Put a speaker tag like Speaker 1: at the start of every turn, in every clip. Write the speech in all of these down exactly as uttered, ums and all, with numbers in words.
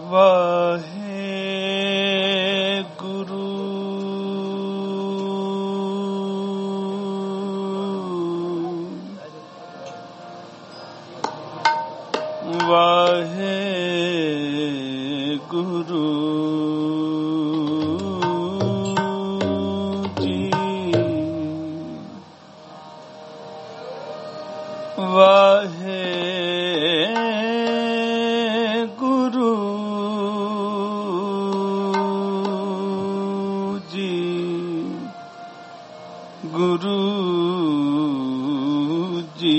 Speaker 1: ਵਾਹਿਗੁਰੂ ਵਾਹਿਗੁਰੂ ਜੀ ਵਾਹਿਗੁਰੂ ਜੀ ਗੁਰੂ ਜੀ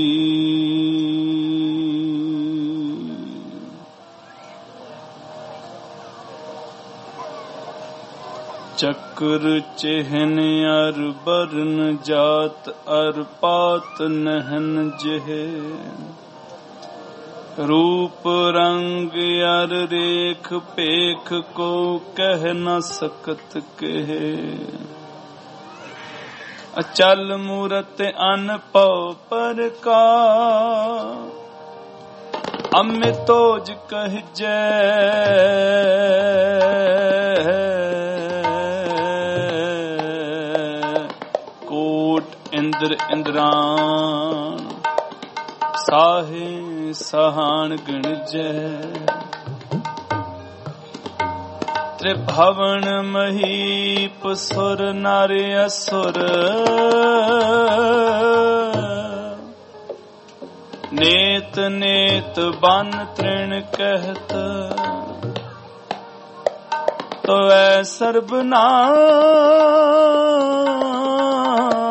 Speaker 1: चक्र चिहन अर बरन जात अर पात नहन जहे रूप रंग अर रेख पेख को कह न सकत कहे अचल मूरत अनपौ पर का अमितोज कह जय इंद्र इंद्रान साहे सहान गण जय त्रिभवन महीप सुर नार असुर नेत नेत बन तृण कहत तो ऐ सर्वनाम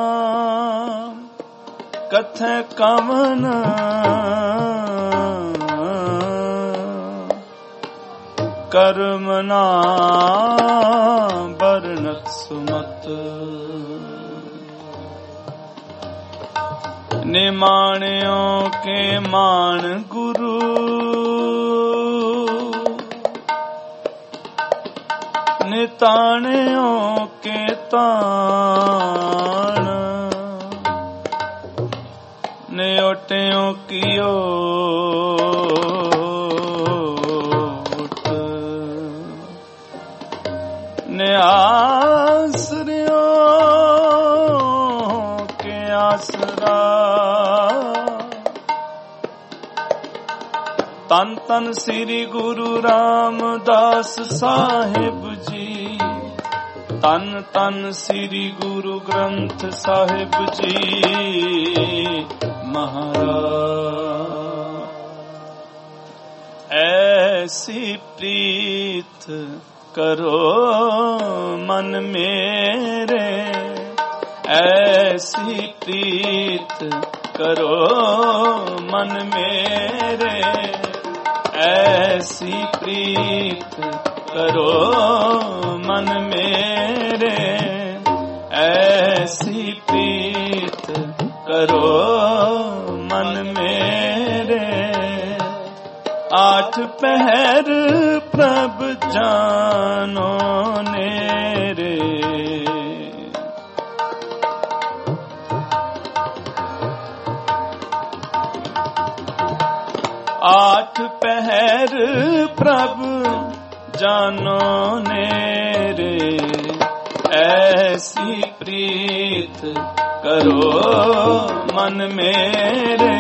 Speaker 1: कथे कवन कर्मना बरनत सुमत निमाण्यों के मान गुरु निताण्यों के ताण न्योट्यों की ओट न्यासरियों के आसरा तन तन श्री गुरु रामदास साहिब जी तन तन श्री गुरु ग्रंथ साहिब जी महाराज ऐसी प्रीत करो मन मेरे ऐसी प्रीत करो मन मेरे ऐसी प्रीत करो मन मेरे ऐसी प्रीत करो मन मेरे आठ पहर प्रभ जानो नेरे आठ पहर प्रभ जानो नेरे ऐसी प्रीत करो मन मेरे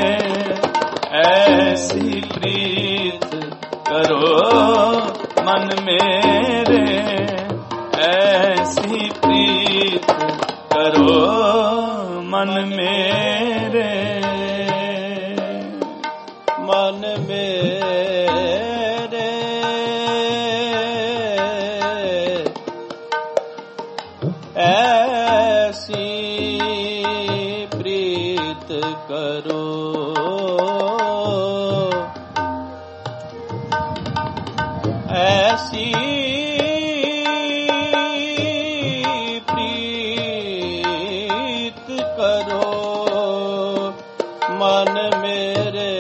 Speaker 1: ऐसी प्रीत करो मन मेरे ऐसी प्रीत करो मन मेरे मन मेरे ऐसी प्रीत करो ऐसी प्रीत करो मन मेरे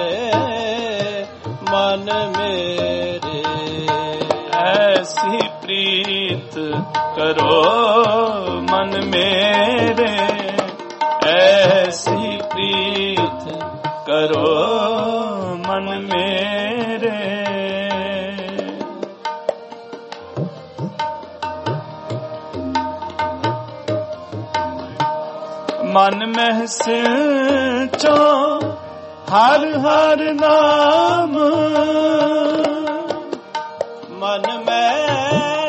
Speaker 1: मन मेरे ऐसी प्रीत करो मन मेरे ऐसी प्रीत करो मन मेरे ਮਨ ਮਹਿ ਸਿੰਚੋ ਹਰ ਹਰ ਨਾਮ, ਮਨ ਮਹਿ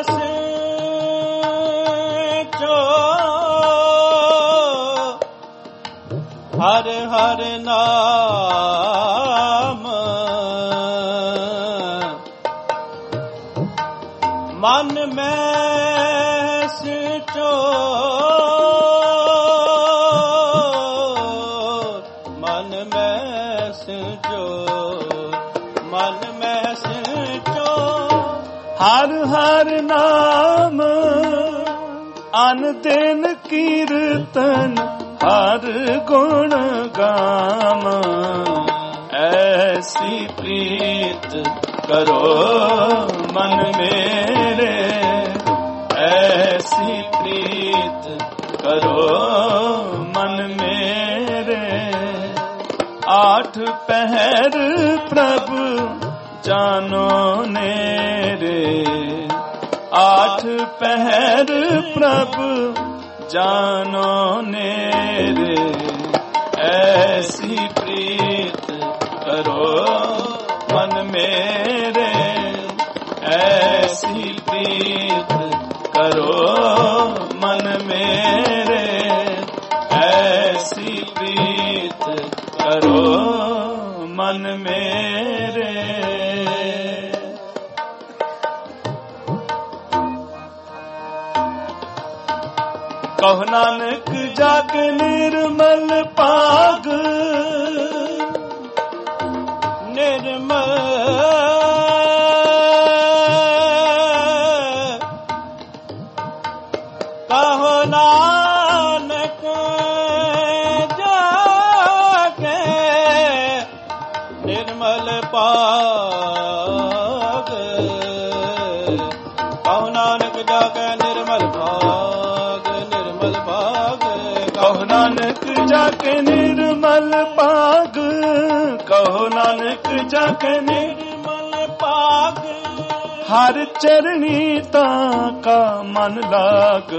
Speaker 1: ਸਿੰਚੋ ਹਰ ਹਰ ਨਾਮ, ਮਨ ਮਹਿ ਸਿੰਚੋ ਮਨ ਮਹਿ ਸਿੰਚੋ ਮਨ ਮਹਿ ਸਿੰਚੋ ਹਰ ਹਰ ਨਾਮ, ਅਨ ਦਿਨ ਕੀਰਤਨ ਹਰ ਗੁਣ ਗਾਮ, ਐਸੀ ਪ੍ਰੀਤ ਕਰੋ ਮਨ ਮੇਰੇ, ਐਸੀ ਪ੍ਰੀਤ ਕਰੋ ਮਨ ਮੇਰੇ, ਆਠ ਪਹਿਰ ਪ੍ਰਭ ਜਾਨੋ ਨੇਰੇ, ਆਠ ਪਹਿਰ ਪ੍ਰਭ ਜਾਨੋ ਨੇਰੇ, ਐਸੀ ਪ੍ਰੀਤ ਕਰੋ ਮਨ ਮੇਰੇ, ਐਸੀ ਪ੍ਰੀਤ ਕਰੋ ਮਨ ਮੇਰੇ, ਐਸੀ ਪ੍ਰੀਤ ਕਰੋ ਮਨ ਮੇਰੇ। ਕਹੁ ਨਾਨਕ ਜਗ ਨਿਰਮਲ ਭਾਗ, ਨਿਰਮਲ ਕਹੁ ਨਾਨਕ ਜਗ ਨਿਰਮਲ ਭਾਗ, ਕਹੁ ਨਾਨਕ ਜਗ ਨਿਰਮਲ ਭਾਗ, ਨਿਰਮਲ ਭਾਗ, ਕਹੁ ਨਾਨਕ ਜਗ ਨਿਰਮਲ ਭਾਗ, ਕਹੁ ਨਾਨਕ ਜਗ ਨਿਰਮਲ ਭਾਗ, ਹਰ ਚਰਣੀ ਤਾਂ ਕਾ ਮਨ ਲਾਗ,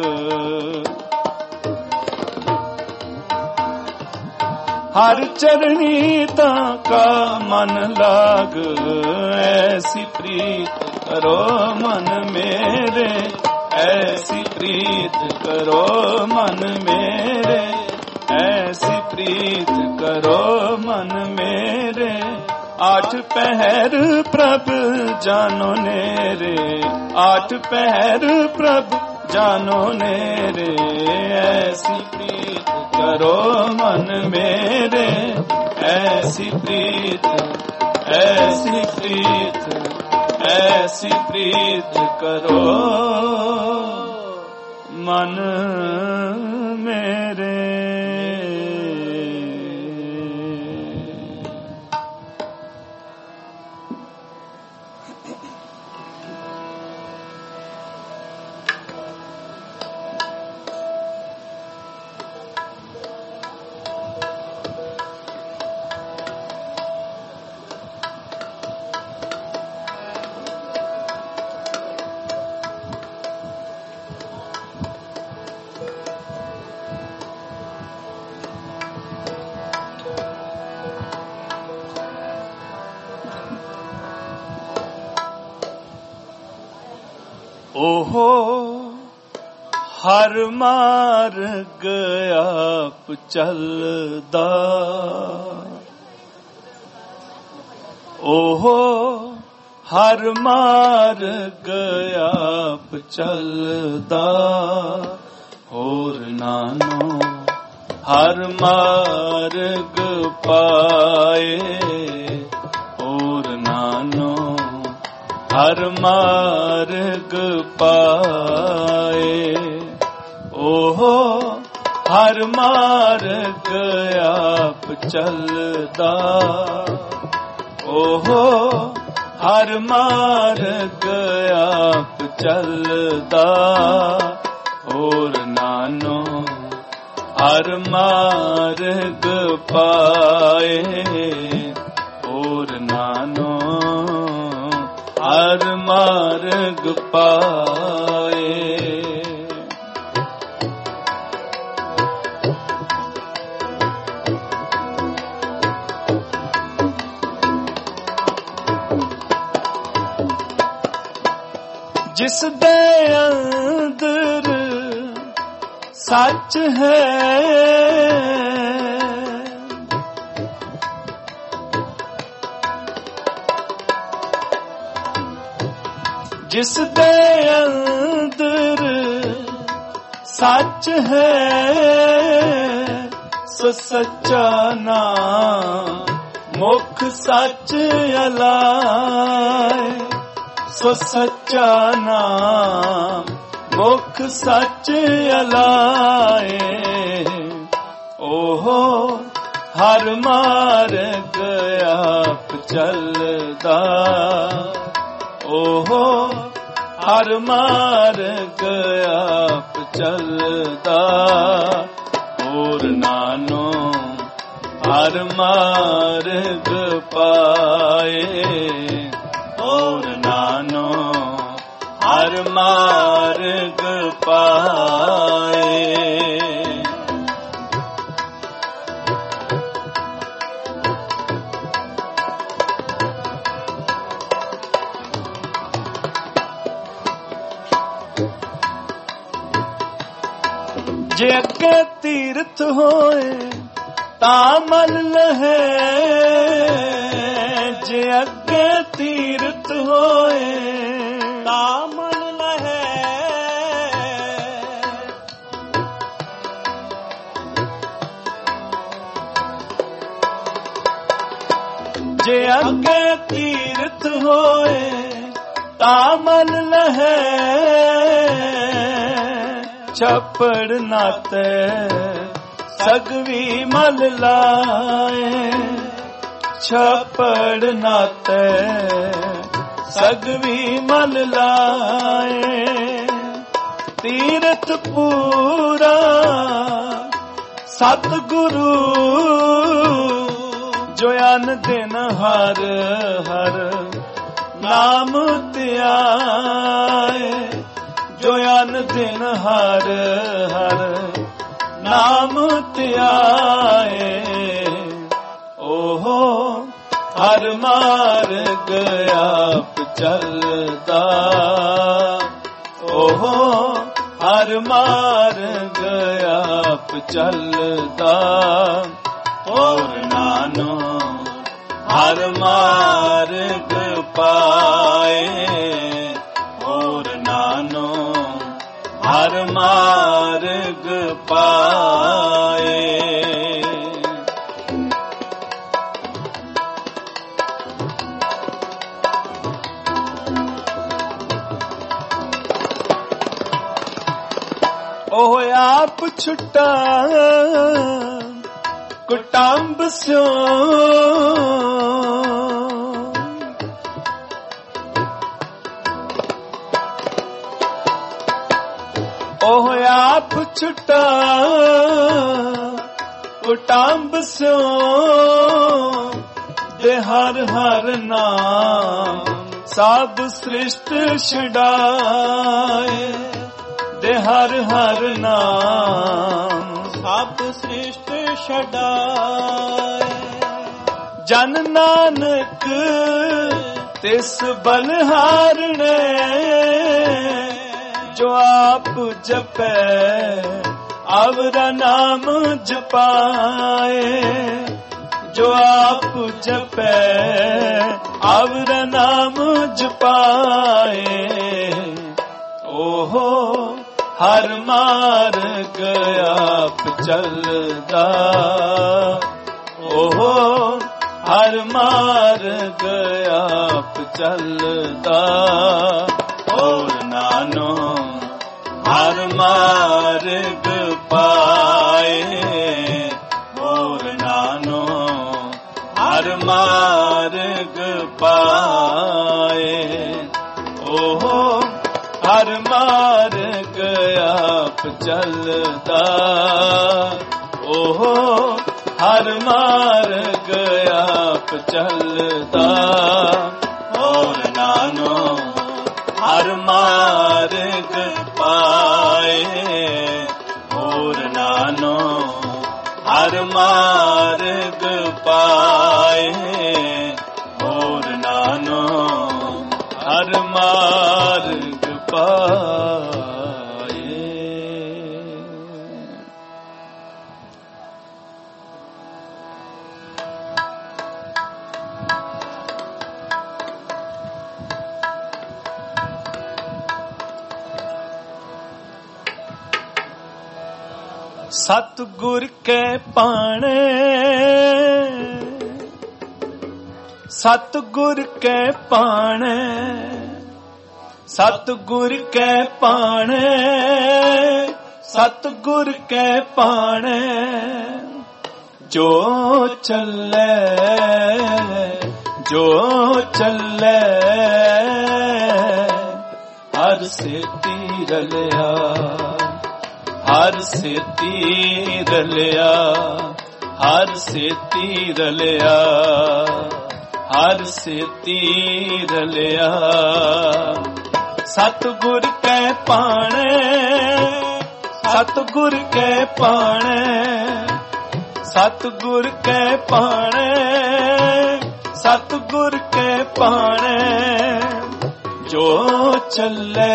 Speaker 1: ਹਰ ਚਰਣੀ ਤਾਂ ਕਾ ਮਨ ਲਾਗ, ਐਸੀ ਪ੍ਰੀਤ ਕਰੋ ਮਨ ਮੇਰੇ, ਐਸੀ ਪ੍ਰੀਤ ਕਰੋ ਮਨ ਮੇਰੇ, ਐਸੀ ਪ੍ਰੀਤ ਕਰੋ ਮਨ ਮੇਰੇ, ਆਠ ਪਹਿਰ ਪ੍ਰਭ ਜਾਨੋ ਨੇਰੇ, ਆਠ ਪਹਿਰ ਪ੍ਰਭ ਜਾਨੋ ਨੇਰੇ, ਐਸੀ ਪ੍ਰੀਤ ਕਰੋ ਮਨ ਮੇਰੇ, ਐਸੀ ਪ੍ਰੀਤ, ਐਸੀ ਪ੍ਰੀਤ, ਐਸੀ ਪ੍ਰੀਤ ਕਰੋ ਮਨ ਮੇਰੇ। ਓਹੋ ਹਰ ਮਾਰਗ ਆਪ ਚੱਲਦਾ, ਓਹੋ ਹਰ ਮਾਰਗ ਆਪ ਚੱਲਦਾ, ਹੋਰ ਨਾਨੋ ਹਰ ਮਾਰਗ ਪਾਏ, ਹੋਰ ਨਾਨੋ ਹਰ ਮਾਰਗ ਪਾਏ, ਓਹੋ ਹਰ ਮਾਰਗ ਆਪ ਚੱਲਦਾ, ਓਹੋ ਹਰ ਮਾਰਗ ਆਪ ਚੱਲਦਾ, ਹੋਰ ਨਾਨੋ ਹਰ ਮਾਰਗ ਪਾਏ, ਹੋਰ ਨਾਨੋ ਹਰ ਮਾਰਗ ਪਾਏ। ਜਿਸ ਦੇ ਅੰਦਰ ਸੱਚ ਹੈ, ਜਿਸ ਦੇ ਅੰਦਰ ਸੱਚ ਹੈ, ਸੋ ਸੱਚਾ ਨਾਮ ਮੁਖ ਸੱਚ ਅਲਾਏ, ਸੋ ਸੱਚਾ ਨਾਮ ਮੁਖ ਸੱਚ ਅਲਾਏ। ਓਹੋ ਹਰ ਮਾਰਗ ਆਪ ਚੱਲਦਾ, ਓਹੋ ਹਰ ਮਾਰਗ ਆਪ ਚੱਲਦਾ, ਹੋਰ ਨਾਨੋ ਹਰ ਮਾਰਗ ਪਾਏ, ਹੋਰ ਨਾਨੋ ਹਰ ਮਾਰਗ ਪਾਏ। ਜੇ ਅੱਗੇ ਤੀਰਥ ਹੋਏ ਤਾਂ ਮਲ ਲਹੇ, ਜੇ ਅੱਗੇ ਤੀਰਥ ਹੋਏ ਤਾਂ ਮਲ ਲਹੇ, ਜੇ ਅੱਗੇ ਤੀਰਥ ਹੋਏ ਤਾਂ ਮਲ ਲਹੇ, ਛੱਪੜ ਨਾਤੇ ਸਗਵੀ ਮਲ ਲਾਏ, ਛੱਪੜ ਨਾਤੇ ਸਗਵੀ ਮਲ ਲਾਏ। ਤੀਰਥ ਪੂਰਾ ਸਤਿਗੁਰੂ, ਜੋ ਅਨ ਦਿਨ ਹਰ ਹਰ ਨਾਮ ਧਿਆਏ, ਜੋ ਅਨ ਦਿਨ ਹਰ ਹਰ ਨਾਮ ਧਿਆਏ। ਓਹੋ ਹਰ ਮਾਰਗ ਆਪ ਚੱਲਦਾ, ਓਹੋ ਹਰ ਮਾਰਗ ਆਪ ਚੱਲਦਾ, ਹੋਰ ਨਾਨੋ ਹਰ ਮਾਰਗ ਪਾਏ, ਹੋਰ ਨਾਨੋ ਹਰ ਮਾਰਗ ਪਾਏ। ਉਹ ਆਪ ਛੁੱਟਾ ਕੁਟੰਬ ਸਿਓ, ਉਹ ਆਪ ਛੁੱਟਾ ਕੁਟੰਬ ਸਿਓ, ਦੇ ਹਰ ਹਰ ਨਾਮ ਸਭ ਸ੍ਰਿਸ਼ਟ ਛਡਾਏ, ਦੇ ਹਰ ਹਰ ਨਾਮ ਸਭ ਸ੍ਰਿਸ਼ਟ ਛਡਾਏ। ਜਨ ਨਾਨਕ ਤਿਸ ਬਲਹਾਰਣੇ, ਜੋ ਆਪ ਜਪੈ ਅਵਰਾ ਨਾਮ ਜਪਾਏ, ਜੋ ਆਪ ਜਪੈ ਅਵਰਾ ਨਾਮ ਜਪਾਏ। ਓਹੋ ਹਰ ਮਾਰਗ ਆਪ ਚੱਲਦਾ, ਓਹੋ ਹਰ ਮਾਰਗ ਆਪ ਚੱਲਦਾ, ਹੋਰ ਨਾਨੋ ਹਰ ਮਾਰਗ ਪਾਏ, ਹੋਰ ਨਾਨੋ ਹਰ ਮਾਰਗ ਪਾਏ। ਓਹੋ ਹਰ ਮਾਰਗ ਆਪ ਚੱਲਦਾ, ਓਹੋ ਹਰ ਮਾਰਗ ਆਪ ਚੱਲਦਾ, ਹੋਰ ਨਾਨੋ ਹਰ ਮਾਰਗ ਪਾਏ, ਹੋਰ ਨਾਨੋ ਹਰ ਮਾਰਗ ਪਾਏ, ਹੋਰ ਨਾਨੋ ਹਰ ਮਾਰਗ ਪਾਏ। सतगुर के पाणे, सतगुर के पाणे, सतगुर के पाणे, सतगुर के पाणे। जो चले जो चले हर से तीर लिया, हर से तीर लिया, हर से तीर लिया, हर से तीर लिया। सतगुर के पाणे, सतगुर के पाणे, सतगुर के पाणे, सतगुर के पाणे। जो चले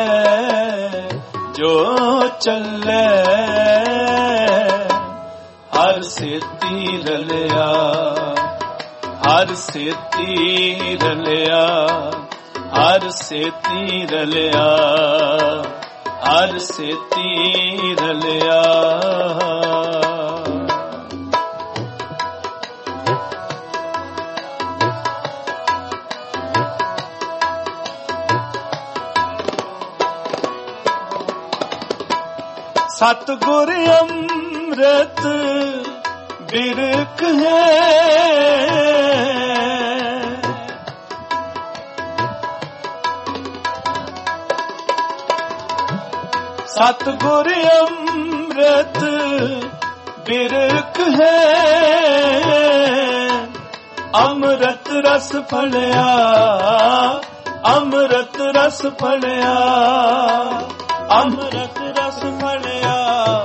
Speaker 1: जो चले हर से तीर लिया, हर से तीर लिया, हर से तीर लिया, हर से तीर लिया। सतगुर अमृत बिरख है, सतगुर अमृत बिरख है। अमृत रस फलिया, अमृत रस फलिया, अमृत रस फलिया,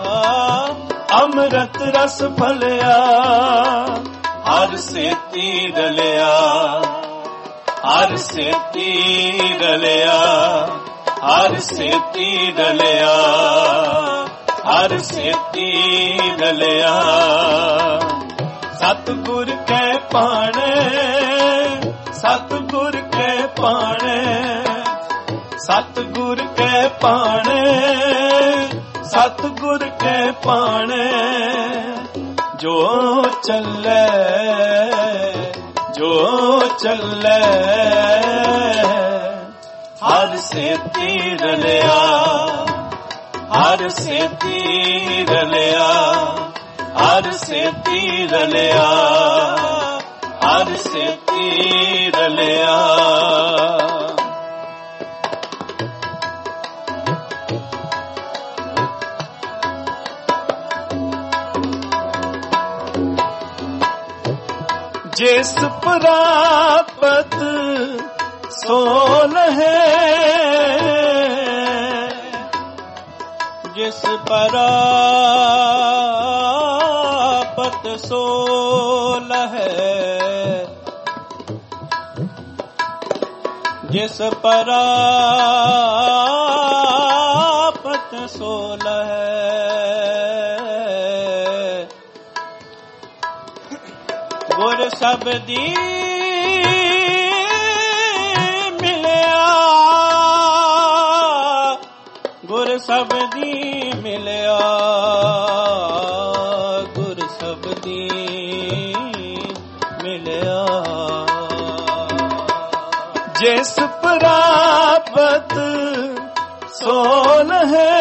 Speaker 1: अमृत रस फलिया। हर से तीर लिया, हर से तीर लिया, हर से तीर लिया, हर से तीर लिया। सतगुर के पाणे, सतगुर के पाणे, सतगुर के पाणे, सतगुर के पाणे। जो चले जो चले हर से तीर लिया, हर से तीर लिया, हर से तीर लिया, हर से तीर लिया। जिस प्रापत सोल है, जिस प्रापत सोल है, जिस प्रापत सोल है। गुर शब्दी मिलिया, गुर शब्दी मिलिया, गुर शब्दी मिलिया। जिस प्रापत सोल है,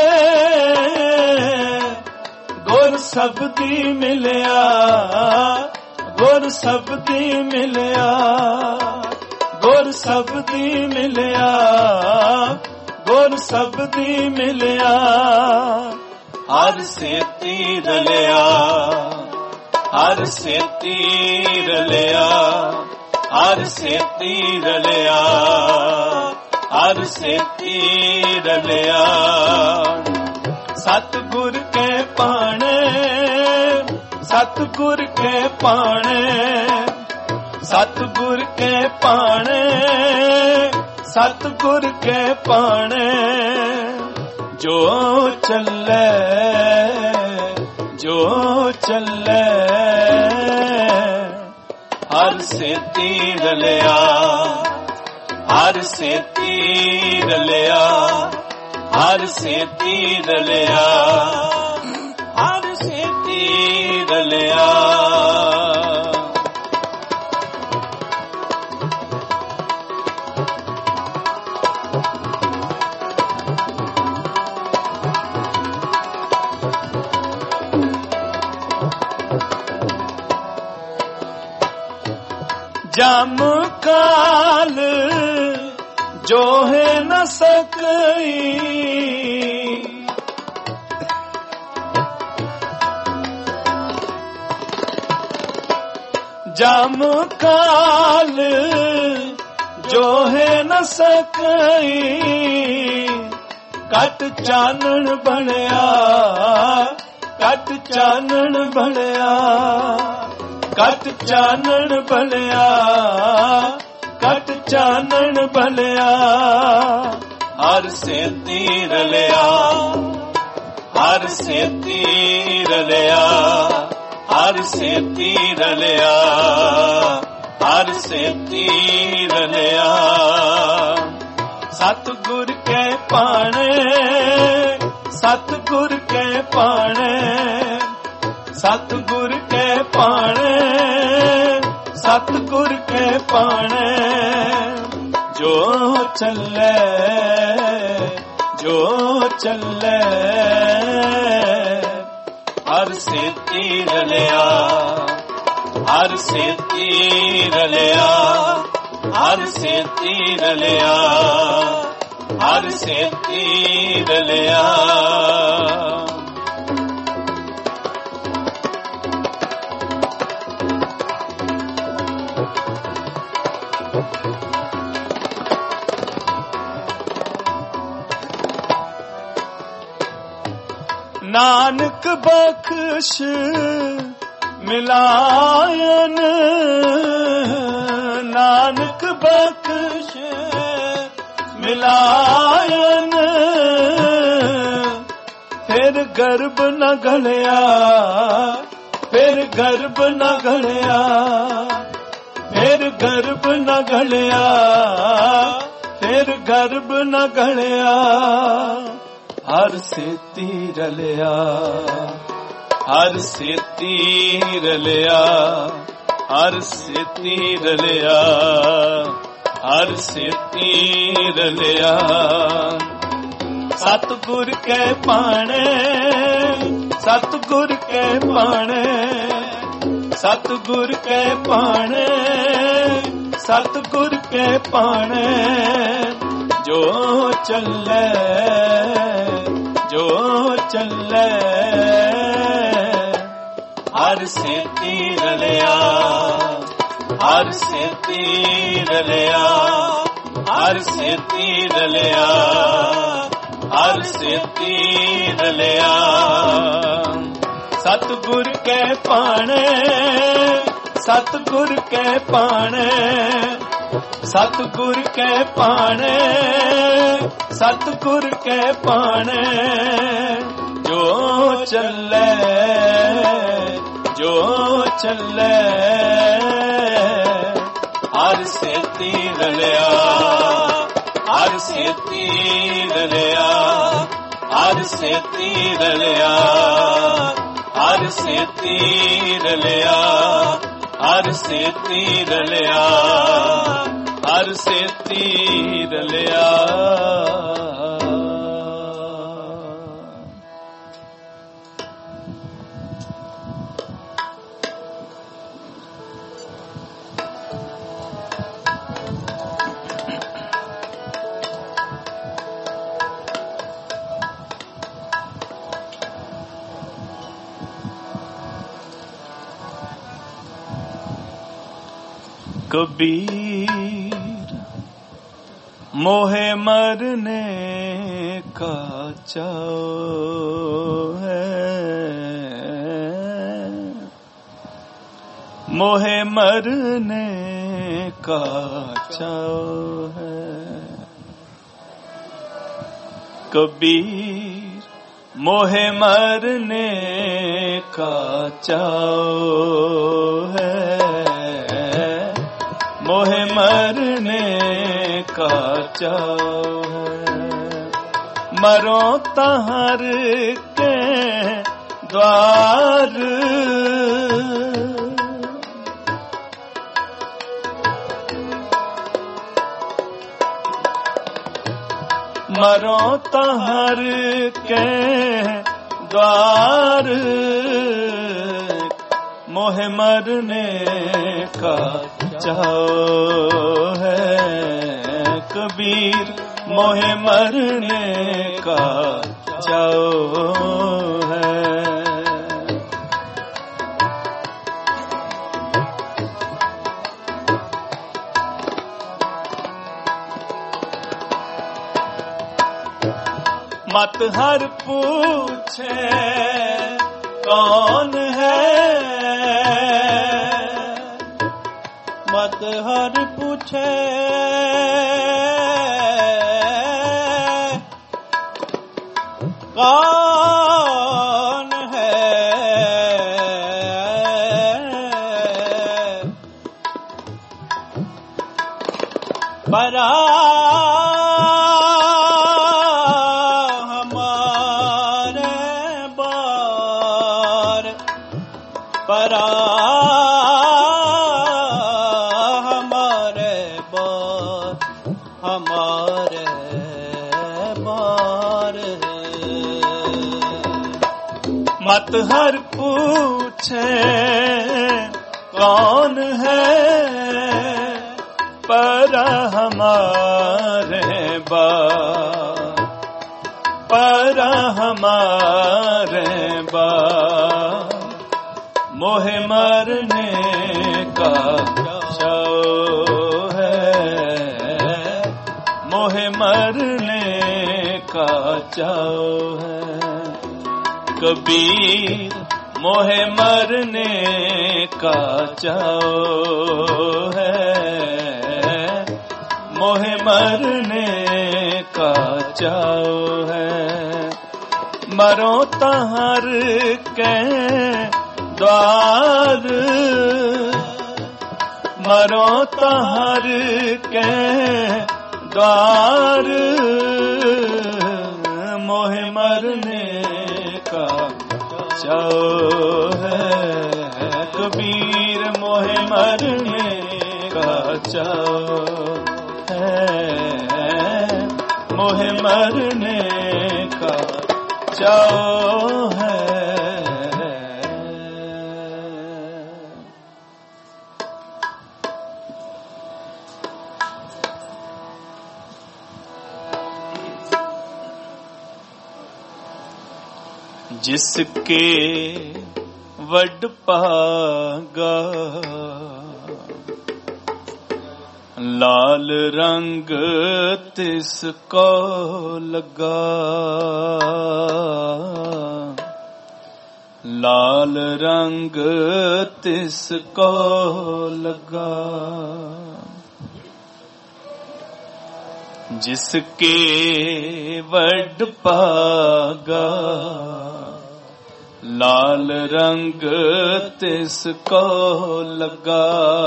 Speaker 1: गुर शब्दी मिलिया, गुर शब्दी मिलिया, गुर शब्दी मिलिया, गुर शब्दी मिलिया। हर से तीर लिया, हर से तीर लिया, हर से तीर लिया, हर से तीर लिया। सतगुर के पाणे, सतगुर के पाणे, सतगुर के पाणे, सतगुर के पाणे। जो चले जो चले हर से तीर लिया, हर से तीर लिया, हर से तीर लिया, ਹਰ ਸੇਤੀ ਰਲਿਆ। ਜਮ ਕਾਲ ਜੋਹਿ ਨ ਸਕਈ, ਜਮ ਕਾਲ ਜੋਹਿ ਨ ਸਕਈ, ਕਟ ਚਾਨਣ ਬਣਿਆ, ਕਟ ਚਾਨਣ ਬਣਿਆ, ਕਟ ਚਾਨਣ ਬਣਿਆ, ਕਟ ਚਾਨਣ ਬਣਿਆ। ਹਰ ਸੇਤੀ ਰਲਿਆ, ਹਰ ਸੇਤੀ ਰਲਿਆ, ਹਰ ਸੇਤੀ ਰਲਿਆ, ਹਰ ਸੇਤੀ ਰਲਿਆ। ਸਤਿਗੁਰ ਕੈ ਭਾਣੇ, ਸਤਿਗੁਰ ਕੈ ਭਾਣੇ, ਸਤਿਗੁਰ ਕੈ ਭਾਣੇ, ਸਤਿਗੁਰ ਕੈ ਭਾਣੇ। ਜੋ ਚੱਲੇ, ਜੋ ਚੱਲੇ, ਹਰ ਸੇਤੀ ਰਲਿਆ, ਹਰ ਸੇਤੀ ਰਲਿਆ, ਹਰ ਸੇਤੀ ਰਲਿਆ, ਹਰ ਸੇਤੀ ਰਲਿਆ। ਨਾਨਕ ਬਖਸ਼ ਮਿਲਾਇਨ, ਨਾਨਕ ਬਖਸ਼ ਮਿਲਾਇਨ। ਫਿਰ ਗਰਭ ਨ ਗਲਿਆ, ਫਿਰ ਗਰਭ ਨ ਗਲਿਆ, ਫਿਰ ਗਰਭ ਨ ਗਲਿਆ, ਫਿਰ ਗਰਭ ਨ ਗਲਿਆ। ਹਰ ਸੇਤੀ ਰਲਿਆ, ਹਰ ਸੇਤੀ ਰਲਿਆ, ਹਰ ਸੇਤੀ ਰਲਿਆ, ਹਰ ਸੇਤੀ ਰਲਿਆ। ਸਤਿਗੁਰ ਕੈ ਭਾਣੇ, ਸਤਿਗੁਰ ਕੈ ਭਾਣੇ, ਸਤਿਗੁਰ ਕੈ ਭਾਣੇ, ਸਤਿਗੁਰ ਕੈ ਭਾਣੇ। ਜੋ ਚੱਲੇ, ਜੋ ਚੱਲੇ, ਹਰ ਸੇਤੀ ਰਲਿਆ, ਹਰ ਸੇਤੀ ਰਲਿਆ, ਹਰ ਸੇਤੀ ਰਲਿਆ, ਹਰ ਸੇਤੀ ਰਲਿਆ। ਸਤਿਗੁਰ ਕੈ ਭਾਣੇ, ਸਤਿਗੁਰ ਕੈ ਭਾਣੇ, ਸਤਿਗੁਰ ਕੈ ਭਾਣੇ, ਸਤਿਗੁਰ ਕੈ ਭਾਣੇ। ਜੋ ਚੱਲੇ, ਜੋ ਚੱਲੇ, ਹਰ ਸੇਤੀ ਰਲਿਆ, ਹਰ ਸੇਤੀ ਰਲਿਆ, ਹਰ ਸੇਤੀ ਰਲਿਆ, ਹਰ ਸੇਤੀ ਰਲਿਆ, ਹਰ ਸੇਤੀ ਰਲਿਆ, ਹਰ ਸੇਤੀ ਰਲਿਆ। कबीर मोहे मरने का चाव है, मोहे मरने का चाव है। कबीर मोहे मरने का चाव है, मोहे मरने का चाव है। मरो तहर के द्वार मरो तहर के द्वार मोहे मरने का चाहो है कबीर मोहे मरने का चाहो है। मत हर पूछे कौन है मत हर पूछे कौन है परा परा हमारे बार हमारे बार मत हर पूछे कौन है परा हमारे बार परा हमारे बार मोहे मरने का चाहो है मोहे मरने का चाहो है कबीर मोहे मरने का चाहो है मोहे मरने का चाहो है मरो तहर के द्वार मरो तहर के द्वार मोहे मरने का चाहो है कबीर मोहे मरने का चाहो है मोहे मरने का चाहो है। जिसके वड पागा लाल रंग तिसको लगा लाल रंग तिसको लगा जिसके वड पागा लाल रंग तिसको लगा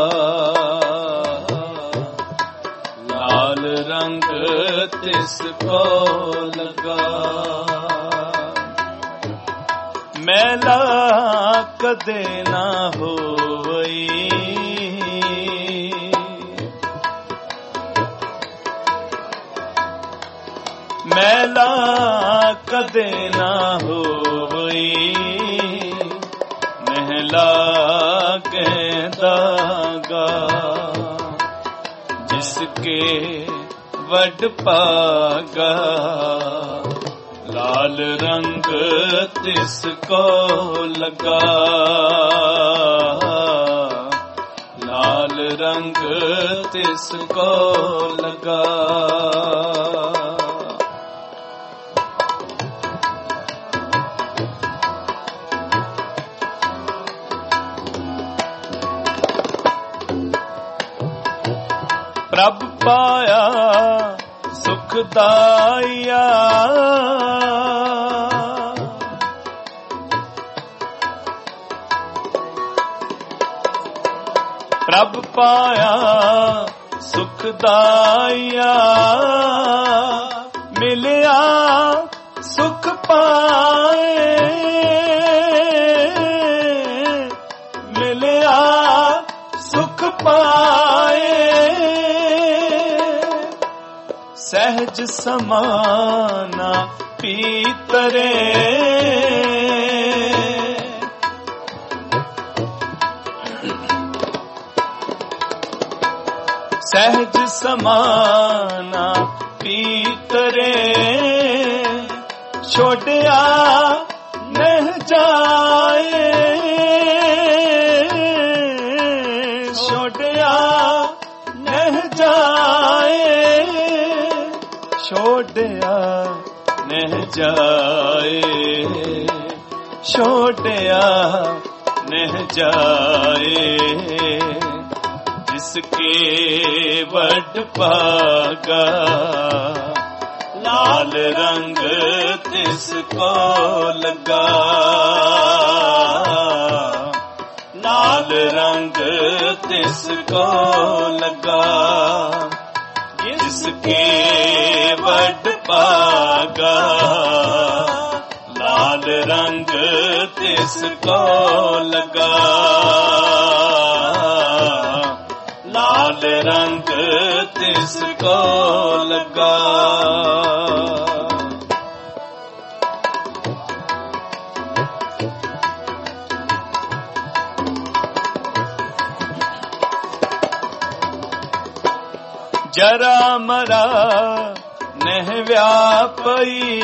Speaker 1: लाल रंग तिसको लगा मैला कदे ना होई मैला कदे ना होई महला के दागा जिसके वड पागा लाल रंग तिसको लगा लाल रंग तिसको लगा प्रभ पाया सुखदाया प्रभ पाया सुखदाया मिलिया सुख पाए ਪਾਏ, ਸਹਿਜ ਸਮਾਨਾ ਪੀਤਰੇ, ਸਹਿਜ ਸਮਾਨਾ ਪੀਤਰੇ, ਛੋੜਿਆ ਨਹਿ ਜਾਏ, ਛੋੜਿਆ ਨਹਿ ਜਾਏ, ਛੋੜਿਆ ਨਹਿ ਜਾਏ, ਛੋੜਿਆ ਨਹਿ ਜਾਏ, ਜਿਸਕੇ ਵੱਡ ਭਾਗਾ ਲਾਲ ਰੰਗ ਤਿਸ ਕੋ ਲਗਾ, ਲਾਲ ਰੰਗ ਤਿਸ ਕੋ ਲਗਾ, ਜਿਸਕੇ ਵੱਡ ਭਾਗਾ ਲਾਲ ਰੰਗ ਤਿਸ ਕੋ ਲਗਾ, ਲਾਲ ਰੰਗ ਤਿਸ ਕੋ ਲਗਾ। ਜਰਾ ਮਰਾ ਨਹਿ ਵਿਆਪਈ,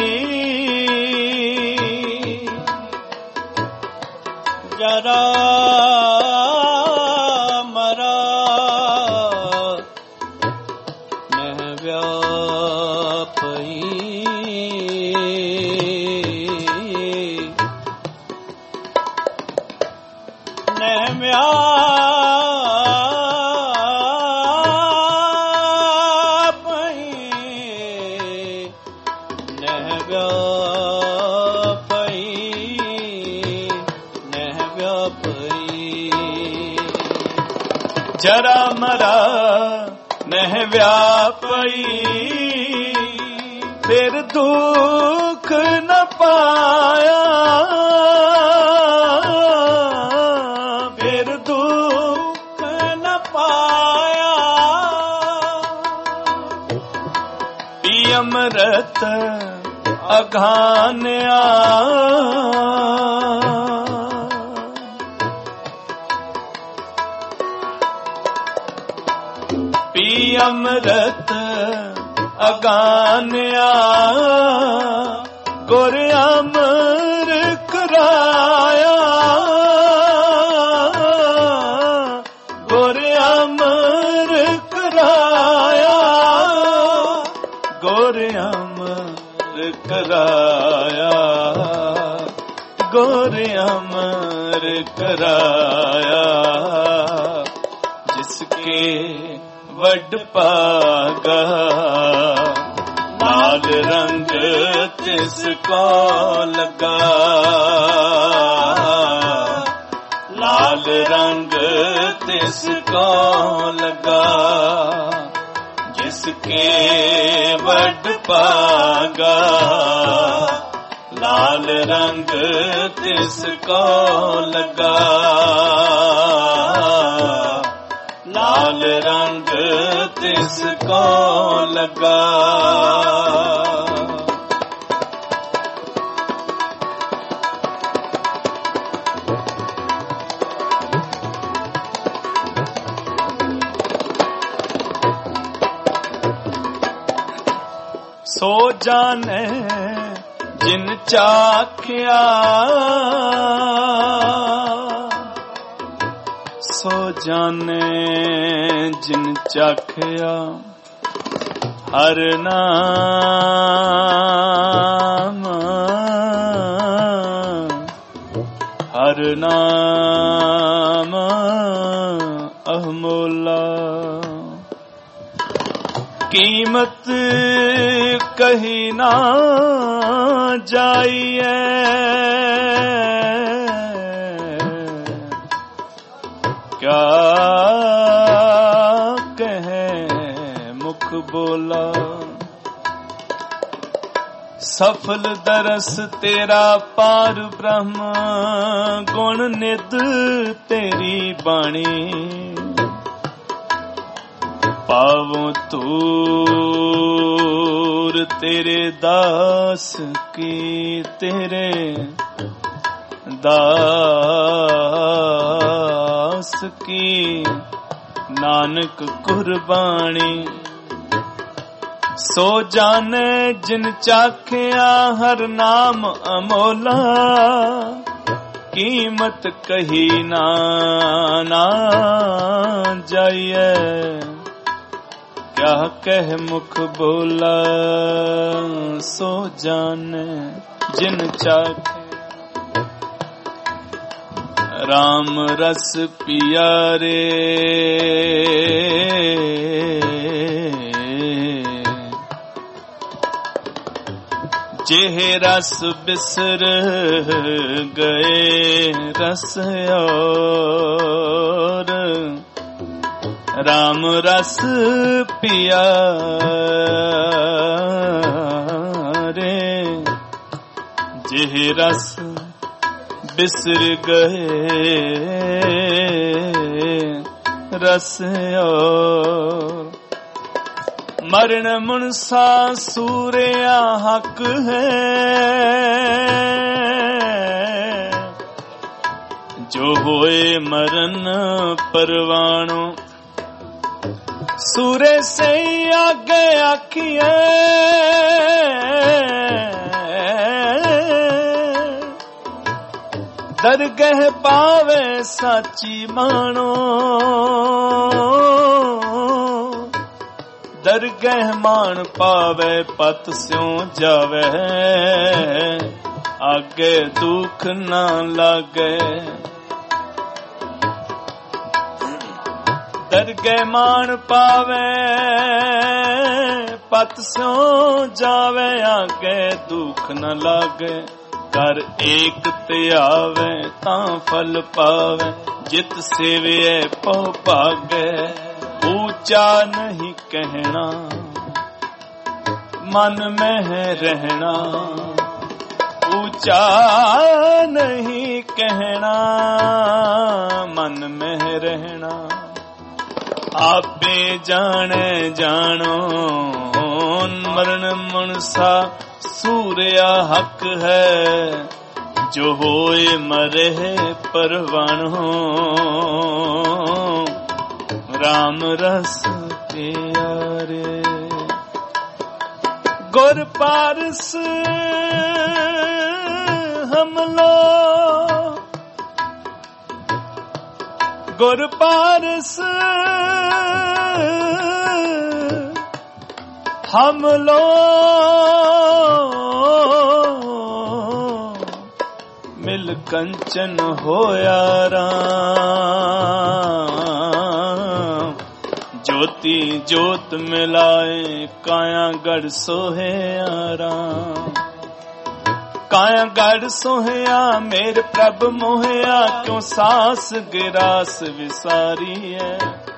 Speaker 1: ਜਰਾ ਮਰਾ ਨਹਿ ਵਿਆਪਈ, ਨਹਿ ਵਿਆਪਈ, ਜਰਾ ਮਰਾ ਨਹਿ ਵਿਆਪਈ, ਫਿਰ ਦੁੱਖ ਨ ਪਾਇਆ, ਫਿਰ ਦੁੱਖ ਨ ਪਾਇਆ, ਪੀ ਅੰਮ੍ਰਿਤ ਅਘਾਨਿਆ, ਪੀ ਅੰਮ੍ਰਿਤ ਅਗਾਨਿਆ, ਗੁਰ ਅਮਰ ਕਰਾਇਆ, ਗੁਰ ਅਮਰ ਕਰਾਇਆ, ਗੁਰ ਅਮਰ ਕਰਾਇਆ, ਗੁਰ ਅਮਰ ਕਰਾਇਆ, ਜਿਸਕੇ ਵੱਡ ਭਾਗਾ ਲਾਲ ਰੰਗ ਤਿਸ ਕੋ ਲਗਾ, ਲਾਲ ਰੰਗ ਤਿਸ ਕੋ ਲਗਾ, ਜਿਸਕੇ ਵੱਡ ਭਾਗਾ ਲਾਲ ਰੰਗ ਤਿਸ ਕੋ ਲਗਾ, ਲਾਲ ਰੰਗ ਤਿਸ ਕੋ ਲਗਾ। ਸੋ ਜਾਣੇ ਜਿਨ ਚਾਖਿਆ, ਸੋ ਜਾਣੇ ਜਿਨ ਚਾਖਿਆ, ਹਰ ਨਾਮ ਹਰ ਨਾਮ ਅਹਮੋਲਾ, ਕੀਮਤ ਕਹੀ ਨਾ ਜਾਈਏ, ਕਿਆ ਕਹੇ ਮੁਖ ਬੋਲਾ, ਸਫਲ ਦਰਸ ਤੇਰਾ ਪਾਰ ਬ੍ਰਹਮ, ਗੁਣ ਨਿਧ ਤੇਰੀ ਬਾਣੀ, ਧੂਰ ਤੇਰੇ ਦਾਸ ਕੀ, ਤੇਰੇ ਦਾਸ ਕੀ ਨਾਨਕ ਕੁਰਬਾਨੀ। ਸੋ ਜਾਣੇ ਜਿਨ ਚਾਖਿਆ ਹਰ ਨਾਮ ਅਮੋਲਾ, ਕੀਮਤ ਕਹੀ ਨਾ ਨਾ ਜਾਈਏ। ਕਿਆ ਕਹਿ ਮੁਖ ਬੋਲਾ, ਸੋ ਜਾਣੇ ਜਿਨ ਚਾਖਿਆ। ਰਾਮ ਰਸ ਪਿਆਰੇ ਜਿਹ ਰਸ ਬਿਸਰ ਗਏ ਰਸ ਔਰ। ਰਾਮ ਰਸ ਪਿਆਰੇ ਜਿਹ ਰਸ ਬਿਸਰ ਗਏ ਰਸ ਔਰ। ਮਰਨ ਮੁਨਸਾ ਸੂਰਿਆ ਹੱਕ ਹੈ, ਜੋ ਹੋਏ ਮਰਨ ਪਰਵਾਣੋ। ਸੂਰੇ ਸੇ ਆਗੇ ਆਖੀਏ, ਦਰਗਹ ਪਾਵੇ ਸਾਚੀ ਮਾਣੋ। ਦਰਗਹ ਮਾਣ ਪਾਵੇ ਪਤ ਸਿਉ ਜਾਵੇ, ਆਗੇ ਦੁਖ ਨਾ ਲਾਗੇ। ਦਰਗਹ ਮਾਣ ਪਾਵੇ ਪਤ ਸਿਉ ਜਾਵੇ, ਆਗੇ ਦੁਖ ਨ ਲਾਗੇ। ਕਰ ਏਕ ਧਿਆਵੇ ਤਾਂ ਫਲ ਪਾਵੇ, ਜਿਤ ਸੇਵਿਐ ਪਉ ਭਾਗੈ। ਊਚਾ ਨਹੀਂ ਕਹਿਣਾ ਮਨ ਮਹਿ ਰਹਿਣਾ, ਊਚਾ ਨਹੀਂ ਕਹਿਣਾ ਮਨ ਮਹਿ ਰਹਿਣਾ। ਆਪੇ ਜਾਣੇ ਜਾਣੋ ਮਰਨ ਮਨਸਾ, ਸੂਰਿਆ ਹੱਕ ਹੈ ਜੋ ਹੋਏ ਮਰੇ ਪਰਵਾਣੋ। ਰਾਮ ਰਸ ਪਿਆਰੇ ਗੁਰ ਪਾਰਸ ਹਮਲੋ, ਗੁਰ ਪਾਰਸ ਹਮਲੋ। ਮਿਲ ਕੰਚਨ ਹੋਇਆ ਰਾਮ, ਜੋਤੀ ਜੋਤ ਮਿਲਾਏ ਕਾਇਆ ਗੜ ਸੋਹਿਆ ਰਾਮ। ਕਾਇਆ ਗੜ ਸੋਹਿਆ ਮੇਰ ਪ੍ਰਭ ਮੋਹਿਆ, ਕਿਉ ਸਾਸ ਗਿਰਾਸ ਵਿਸਾਰੀਐ।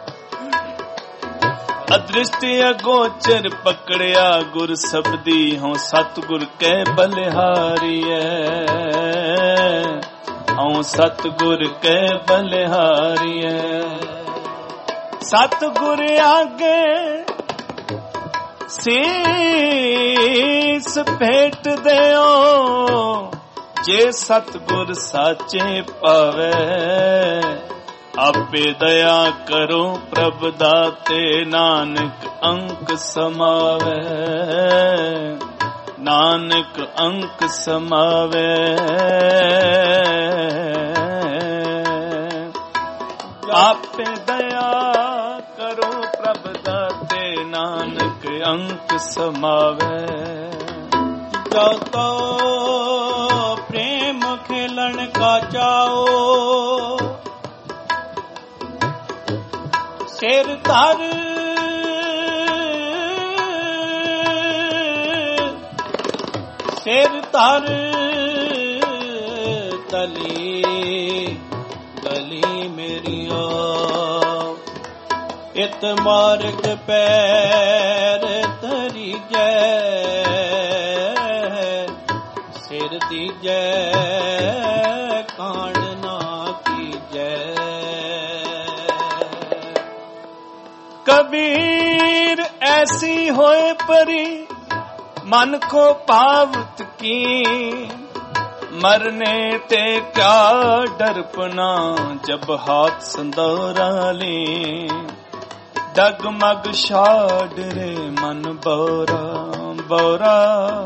Speaker 1: ਅਦ੍ਰਿਸ਼ਟੀ ਅਗੋਚਰ ਪਕੜਿਆ ਗੁਰ ਸਬਦੀ, ਹਉ ਸਤਿਗੁਰ ਕੈ ਬਲਿਹਾਰੀਐ। ਹਉ ਸਤਿਗੁਰ ਕੈ ਬਲਿਹਾਰੀਐ। ਸਤਿਗੁਰ ਆਗੇ ਸੀਸ ਭੇਟ ਦਿਓ, ਜੇ ਸਤਿਗੁਰ ਸਾਚੇ ਪਾਵੇ। ਆਪੇ ਦਇਆ ਕਰੋ ਪ੍ਰਭ ਦਾਤੇ, ਨਾਨਕ ਅੰਕ ਸਮਾਵੇ। ਨਾਨਕ ਅੰਕ ਸਮਾਵੇ। ਆਪੇ ਦਇਆ ਕਰੋ ਪ੍ਰਭ ਦਾਤੇ, ਨਾਨਕ ਅੰਕ ਸਮਾਵੇ।
Speaker 2: ਤੋ ਪ੍ਰੇਮ ਖੇਲਣ ਕਾ ਚਾਓ, ਸਿਰ ਧਰ ਸਿਰ ਧਰ ਤਲੀ ਗਲੀ ਮੇਰੀਓ। ਇਤ ਮਾਰਗ ਪੈਰ ਧਰੀ ਜੈ, ਸਿਰ ਦੀਜੈ ਕਾਣ ਨਾ ਕੀਜੈ।
Speaker 1: कबीर ऐसी होए परी मन को पावत की, मरने ते क्या डरपना जब हाथ संदोरा ले, डगमग छाड़ रे मन बोरा बोरा,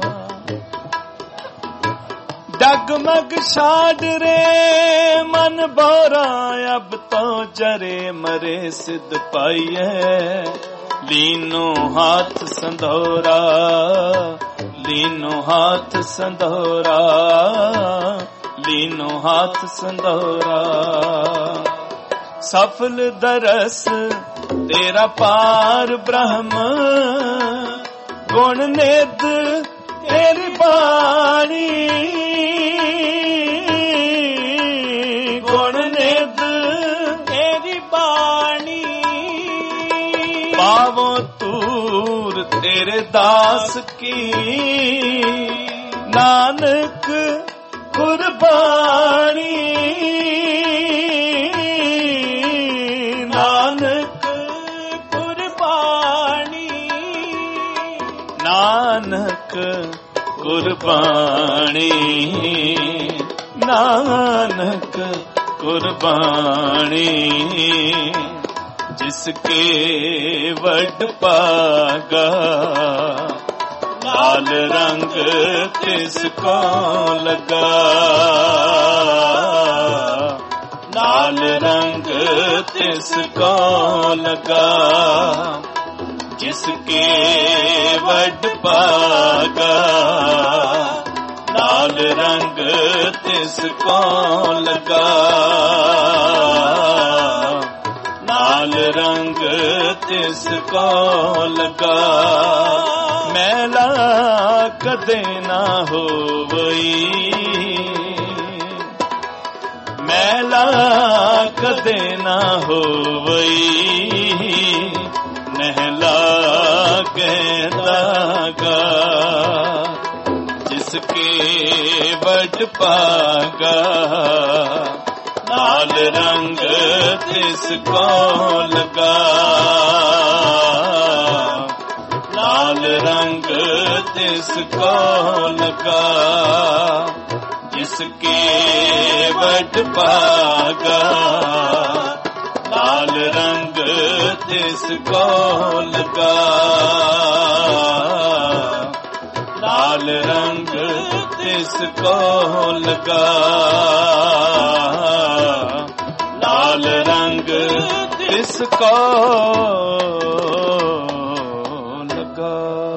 Speaker 1: डगमग छाड़ रे मन बोरा, अब तो जरे मरे सिद्ध पाइए, लीनो हाथ संदोरा लीनो हाथ संदोरा लीनो हाथ संदोरा। सफल दरस तेरा पार ब्रह्म, गुण निध तेरी बाणी, गुण निध तेरी बाणी, पावो तूर तेरे दास की, नानक कुर्बानी, नानक कुर्बानी, नानक कुर्बानी, नानक कुर्बानी। जिसके वड पागा लाल रंग तिसको लगा, लाल रंग तिसको लगा। जिसके वड पागा लाल रंग तिसको लगा, लाल रंग तिसको लगा। मैला कदे ना होवई, मैला कदे ना होवई, नहला के लागा। जिसके वड पागा लाल रंग तिसको लगा, लाल रंग तिसको लगा। जिसके वड पागा लाल रंग तिसको लगा, लाल रंग तिसको लगा, लाल रंग तिसको लगा।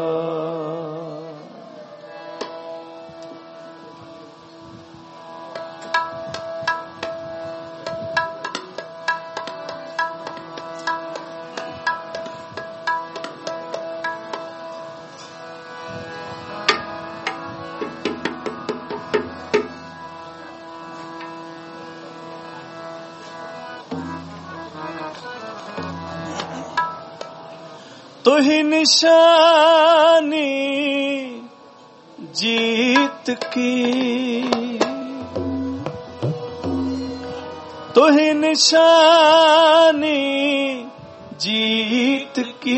Speaker 1: तू ही निशानी जीत की, तू ही निशानी जीत की।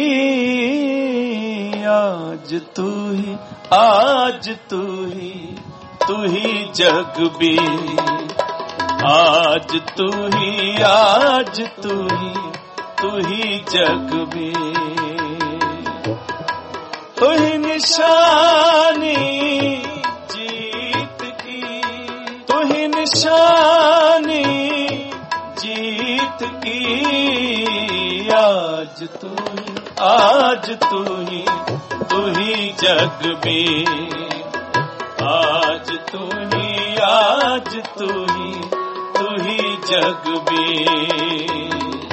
Speaker 1: आज तू ही, आज तू ही, तू ही जग भी। आज तू ही, आज तू ही, तू ही जग भी। तू ही निशानी जीत की, तू ही निशानी जीत की। आज तू ही, आज तू ही, तू ही जग में। आज तू ही, आज तू ही, तू ही जग में।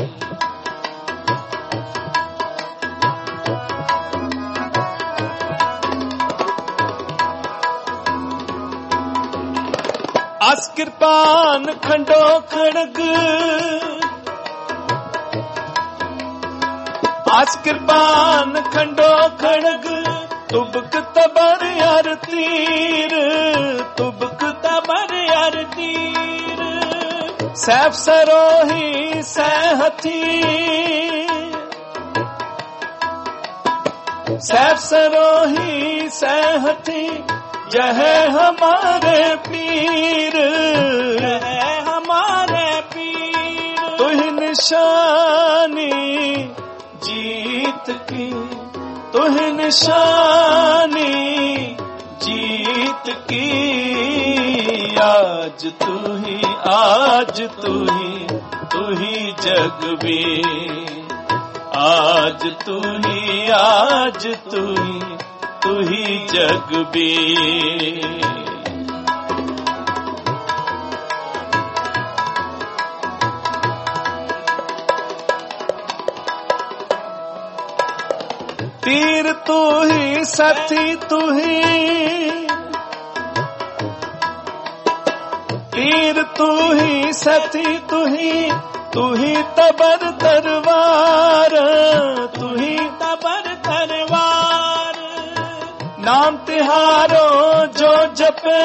Speaker 1: आस कृपान खंडो खड़ग, आस कृपान खंडो खड़ग। तुबक तबर यार तीर, तुबक तबर यार तीर। सैफ सरोही सह हथी, सैफ सरोही सहठी जह हमारे पीर,
Speaker 2: जह हमारे पीर।
Speaker 1: तुहि निशानी जीत की, तुहि निशानी जीत की। आज तू ही, आज तू ही, तू ही जग में। आज तू ही, आज तू ही, तू ही जग में। तीर तू ही, साथी तू ही, तीर तू ही, साथी तू ही, तू ही तबर तरवार, तू ही
Speaker 2: तबर तरवार।
Speaker 1: नाम तिहारो जो जपे,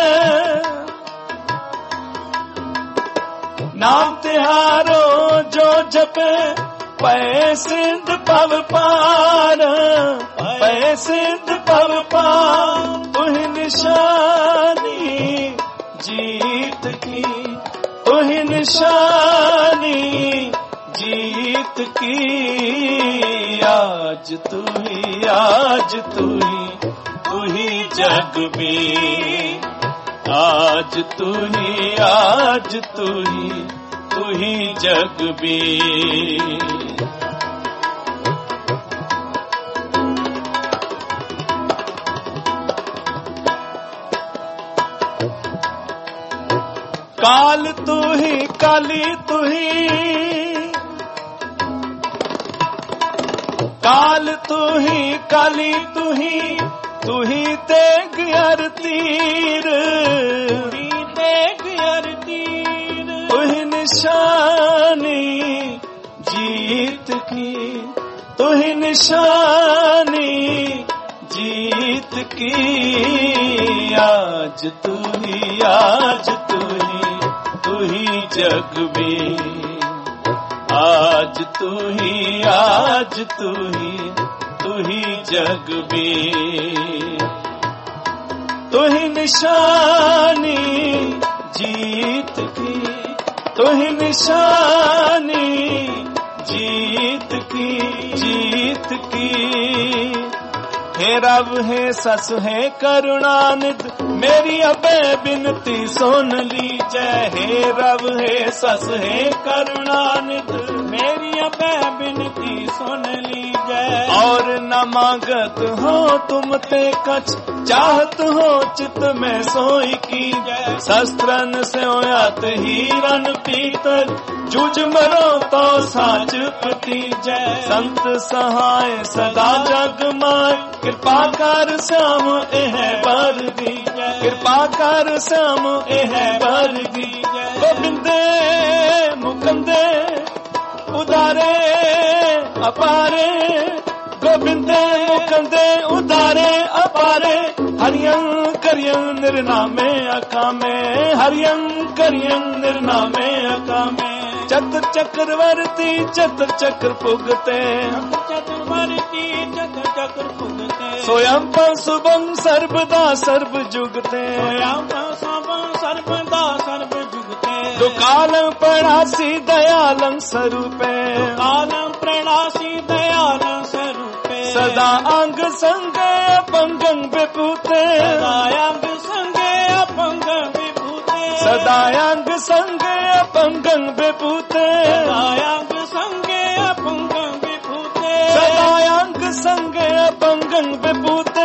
Speaker 1: नाम तिहारो जो जपे, पै सिंध पव पार, पै सिंध पव पार। तुहि निशानी जीत की, तुहि निशानी जीत की। आज तू ही, आज तू ही, तू ही जग में। आज तू ही, आज तू ही, तू ही जग में। काल तू ही, काली तू ही, काल तू ही, काली तू ही, तू ही तेग अर तीर,
Speaker 2: तू ही तेग अर तीर।
Speaker 1: तू ही निशानी जीत की, तू ही निशानी जीत की। आज तू ही, आज तू ही, तू ही जग में। आज तू ही, आज तू ही, तू ही जग में। तू ही निशानी जीत की, तू ही निशानी जीत की, जीत की। हे रब हे सस हे करुणानिध, मेरी अबे बिनती सुन लीजै। हे रब हे सस हे करुणानिध,
Speaker 2: मेरी अबे बिनती सुन लीजै।
Speaker 1: और न मांगत हो तुम ते कछ, चाहत हो चित में सोई कीजै। शस्त्रन से ओयात हीरन पीतल, जूझ मरो तो साच पतीजै। संत सहाय सदा जग माय, कृपा कर श्याम एह बर दीजै। कृपा कर श्याम एह बर दीजै। गोबिंदे मुकंदे उदारे अपारे, गोबिंदे मुकंदे उदारे अपारे। हरियं करियं निर्नामे अकामे, हरियं करियं निर्नामे अकामे। चतुर चक्रवर्ती चतुर चक्र पुगते,
Speaker 2: चतुर्वर्ती चतुर चक्र पुगते।
Speaker 1: स्वयं शुभम सर्वदा सर्व जुगते,
Speaker 2: स्वयं शुभम सर्वदा सर्व जुगते।
Speaker 1: दो कालं प्रणासी दयालं स्वरूपे,
Speaker 2: कालं प्रणासी दयालं स्वरूपे।
Speaker 1: सदा अंग संगे अपंगं विभूते,
Speaker 2: सदा अंग संगे अपंगं विभूते।
Speaker 1: सदा अंग संगे अपंगं विभूते।
Speaker 2: सदा अंग संगे अपंगं विभूते।
Speaker 1: सदा अंग संगे अपंगं विभूते।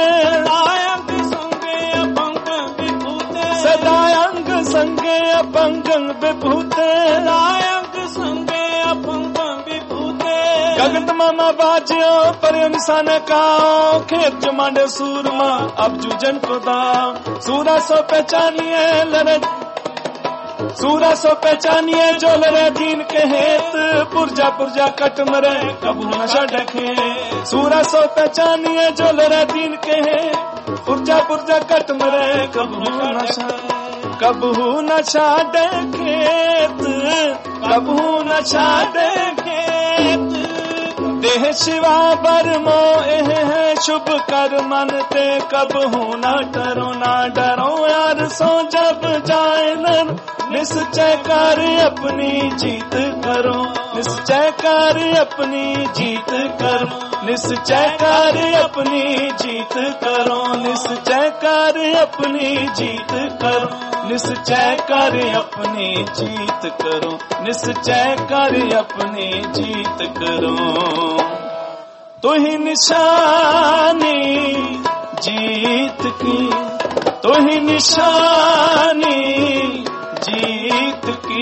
Speaker 2: सदा अंग संगे अपंगं विभूते।
Speaker 1: सदा अंग संगे अपंगं विभूते।
Speaker 2: सदा अंग संगे अपंगं विभूते।
Speaker 1: गगत मामा बाजियो पर इंसान का, खेत जमाने सूरमा अब जूझन को दाम। सूरा सो पहचानिए लड़े, सूरा सो पहचानिए जो लड़े दीन के हेत। पुरजा पुरजा कट मरे कबू नशा ढके, सूरा सो पहचानिए जो लड़े दीन के हेत। पुरजा पुरजा कट मरे कबू नशा, कबू नशा खेत, कबू नशा खेत। दे ਇਹ शिवा बरमो एह है शुभ कर मन ते कबहू न डरो न डरो यार सो जब जाए नर निश्चय कर अपनी जीत करो निश्चय कर अपनी जीत करो निश्चय कर अपनी जीत करो निश्चय कर अपनी जीत करो निश्चय कर अपनी जीत करो निश्चय कर अपनी जीत करो तू ही निशानी जीत की तू ही निशानी जीत की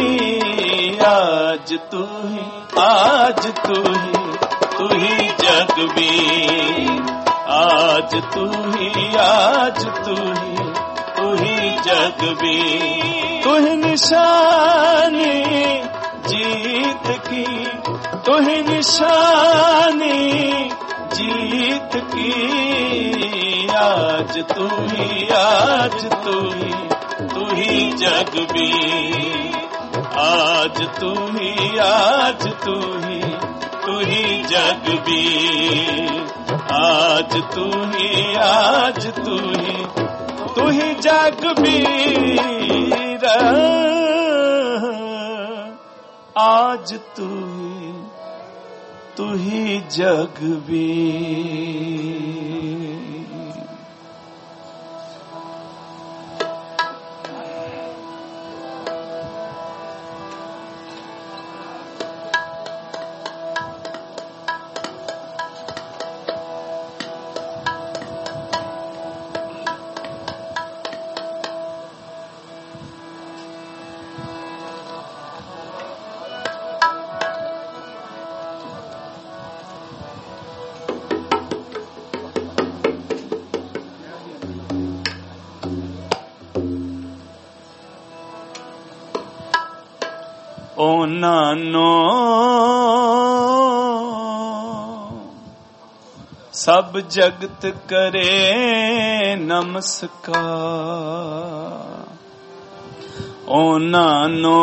Speaker 1: आज तू ही आज तू ही तू ही जगवीर आज तू ही आज तू ही तू ही जगवीर तू ही निशानी जीत की तू ही निशानी जीत की आज तू ही आज तू ही तू ही जगवीर आज तू ही आज तू ही तू ही जगवीर आज तू ही आज तू ही तू ही जगवीर आज तू ही तू ही जगवीर ओ नानो सब जगत करे नमस्कार ओ नानो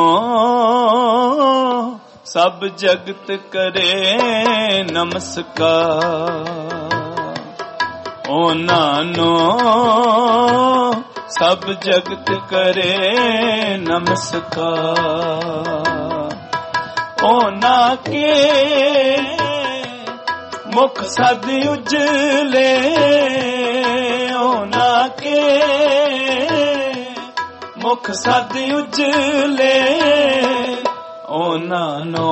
Speaker 1: सब जगत करे नमस्कार ओ नानो सब जगत करे नमस्कार ओना के मुख सद उजले ओना के मुख सद उजले ओना नो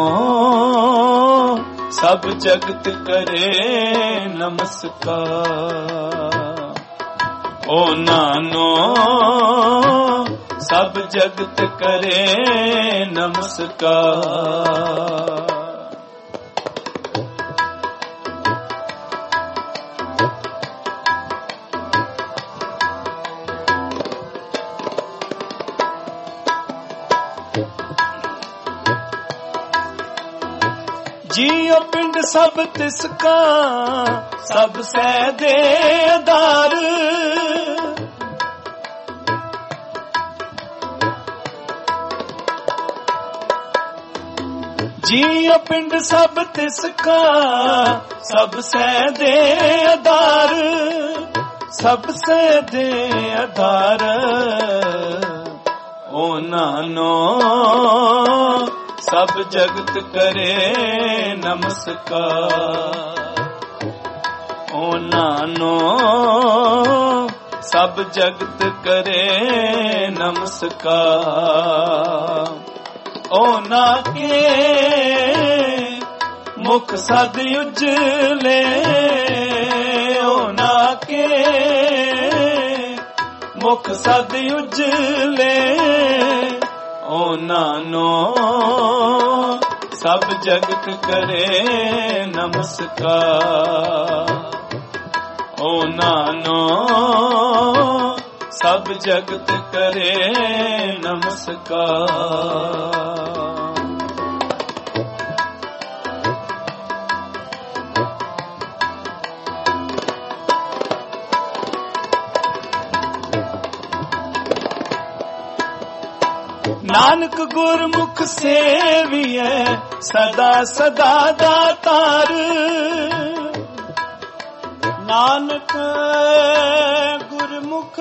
Speaker 1: सब जगत करे नमस्कार ओ नानो सब जगत करे नमस्कार जियो पिंड सब तिसका सब सै दे दार जियो पिंड सब तिसका सब सै दे आधार सब सै दे आधार ओ नानो सब जगत करे नमस्कार ओ नानो सब जगत करे नमस्कार ओना के मुख सद उजले ओना के मुख सद उजले ओना नो सब जगत करे नमस्कार ओना नो सब जगत करे नमस्कार नानक गुरमुख सेविए सदा सदा दातार
Speaker 2: ਨਾਨਕ ਗੁਰਮੁਖ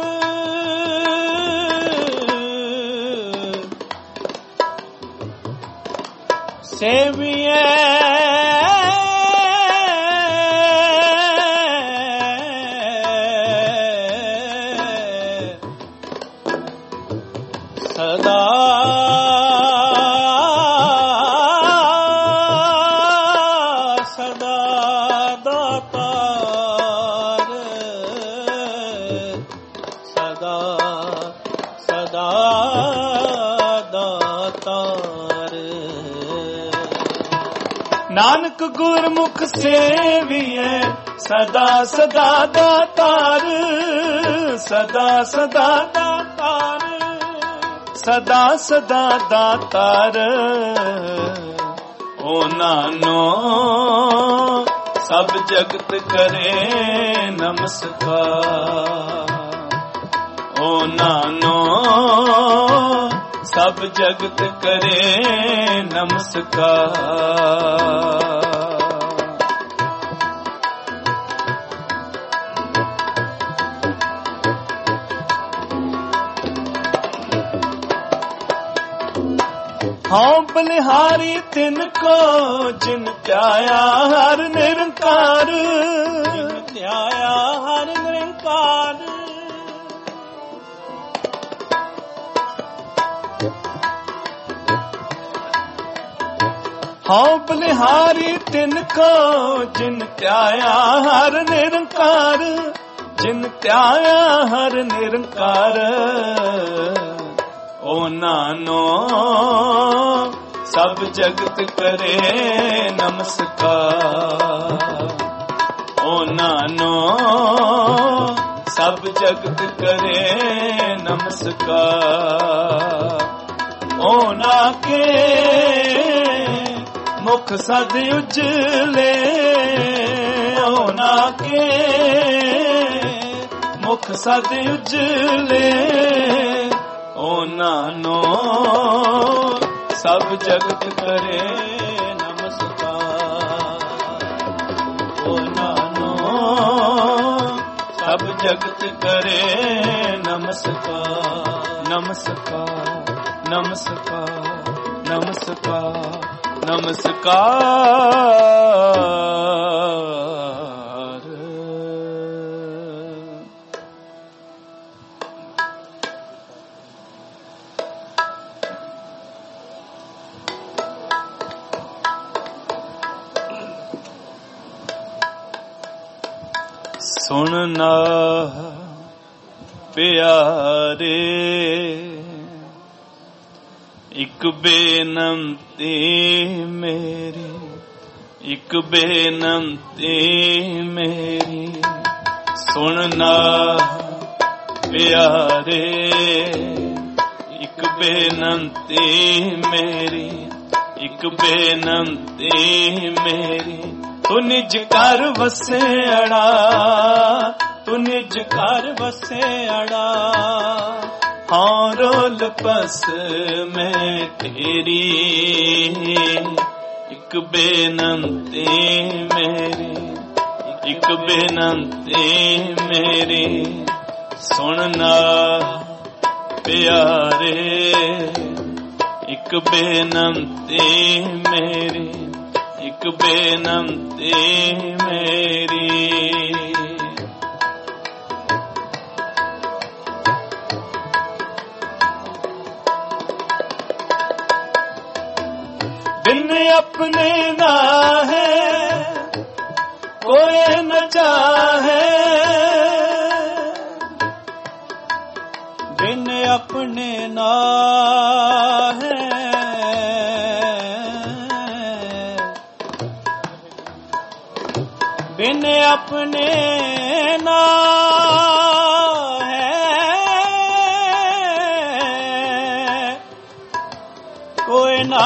Speaker 2: ਸੇਵੀਐ ਸਦਾ ਸਦਾ ਦਾਤਾਰ ਸਦਾ ਸਦਾ ਦਾਤਾਰ
Speaker 1: ਨਾਨਕ ਗੁਰਮੁਖ ਸੇਵੀਐ ਸਦਾ ਸਦਾ ਦਾਤਾਰ ਸਦਾ ਸਦਾ ਦਾਤਾਰ ਸਦਾ ਸਦਾ ਦਾਤਾਰ ਓ ਨਾਨੋ ਸਭ ਜਗਤ ਕਰੇ ਨਮਸਕਾਰ ਓ ਨਾਨੋ ਸਭ ਜਗਤ ਕਰੇ ਨਮਸਕਾਰ ਹਉ ਬਲਿਹਾਰੀ ਤਿਨ ਕੋ ਜਿਨ ਧਿਆਇਆ ਹਰ ਨਿਰੰਕਾਰ
Speaker 2: ਜਿਨ ਧਿਆਇਆ ਹਰ ਨਿਰੰਕਾਰ
Speaker 1: ਹਉ ਬਲਿਹਾਰੀ ਤਿਨ ਕੋ ਜਿਨ ਧਿਆਇਆ ਹਰ ਨਿਰੰਕਾਰ ਜਿਨ ਧਿਆਇਆ ਹਰ ਨਿਰੰਕਾਰ ਓ ਨਾਨੋ ਸਭ ਜਗਤ ਕਰੇ ਨਮਸਕਾਰ ਓ ਨਾਨੋ ਸਭ ਜਗਤ ਕਰੇ ਨਮਸਕਾਰ ਓ ਨਾ ਕੇ ਮੁਖ ਸਦ ਉਜਲੇ ਓ ਨਾ ਕੇ ਮੁਖ ਸਦ ਉਜਲੇ ਓ ਨਾਨੋ ਸਭ ਜਗਤ ਕਰੇ ਨਮਸਕਾਰ ਓ ਨਾਨੋ ਸਭ ਜਗਤ ਕਰੇ ਨਮਸਕਾਰ ਨਮਸਕਾਰ ਨਮਸਕਾਰ ਨਮਸਕਾਰ ਨਮਸਕਾਰ ਸੁਣਨਾ ਪਿਆਰੇ ਇੱਕ ਬੇਨੰਤੀ ਮੇਰੀ ਇੱਕ ਬੇਨੰਤੀ ਮੇਰੀ ਸੁਣਨਾ ਪਿਆਰੇ ਇੱਕ ਬੇਨੰਤੀ ਮੇਰੀ ਇੱਕ ਬੇਨੰਤੀ ਮੇਰੀ ਤੂੰ ਨਿਜ ਘਰ ਵਸੇੜਾ
Speaker 2: ਤੂੰ ਨਿਜ ਘਰ ਵਸੇੜਾ
Speaker 1: ਹਾਂ ਰੋਲ ਪਸ ਮੈਂ ਤੇਰੀ ਇੱਕ ਬੇਨੰਤੀ ਮੇਰੀ ਇੱਕ ਬੇਨੰਤੀ ਮੇਰੀ ਸੁਣਨਾ ਪਿਆਰੇ ਇੱਕ ਬੇਨੰਤੀ ਮੇਰੀ ਇੱਕ ਬੇਨੰਤੀ ਮੇਰੀ बिन अपने ना है कोई न चाहे
Speaker 2: बिन अपने ना है बिन अपने ना है कोई ना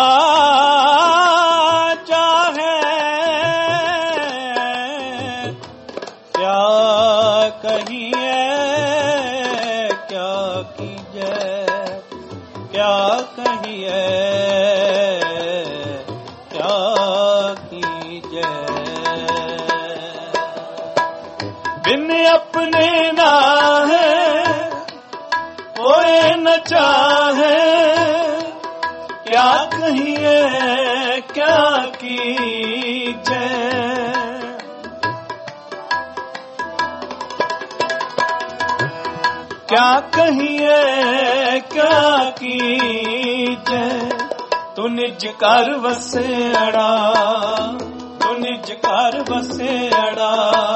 Speaker 1: बिन अपने ना है कोई न चाहे, क्या कहिए क्या कीजे। क्या कहिए क्या कीजे, तू निज कर वसेड़ा, तू निज कर वसेड़ा।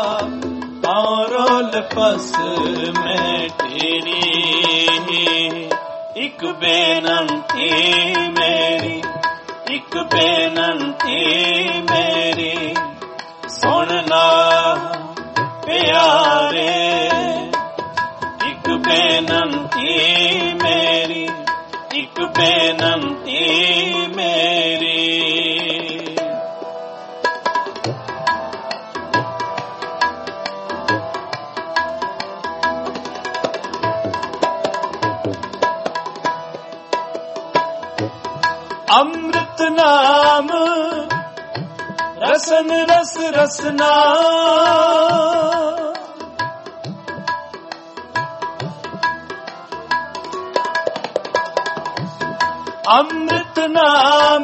Speaker 1: औरोल पस में तेरी एक बेनंती मेरी, एक बेनंती मेरी, सुनना प्यारे। एक बेनंती मेरी, एक बेनंती मेरी। अमृत नाम रसन रस रसना, अमृत नाम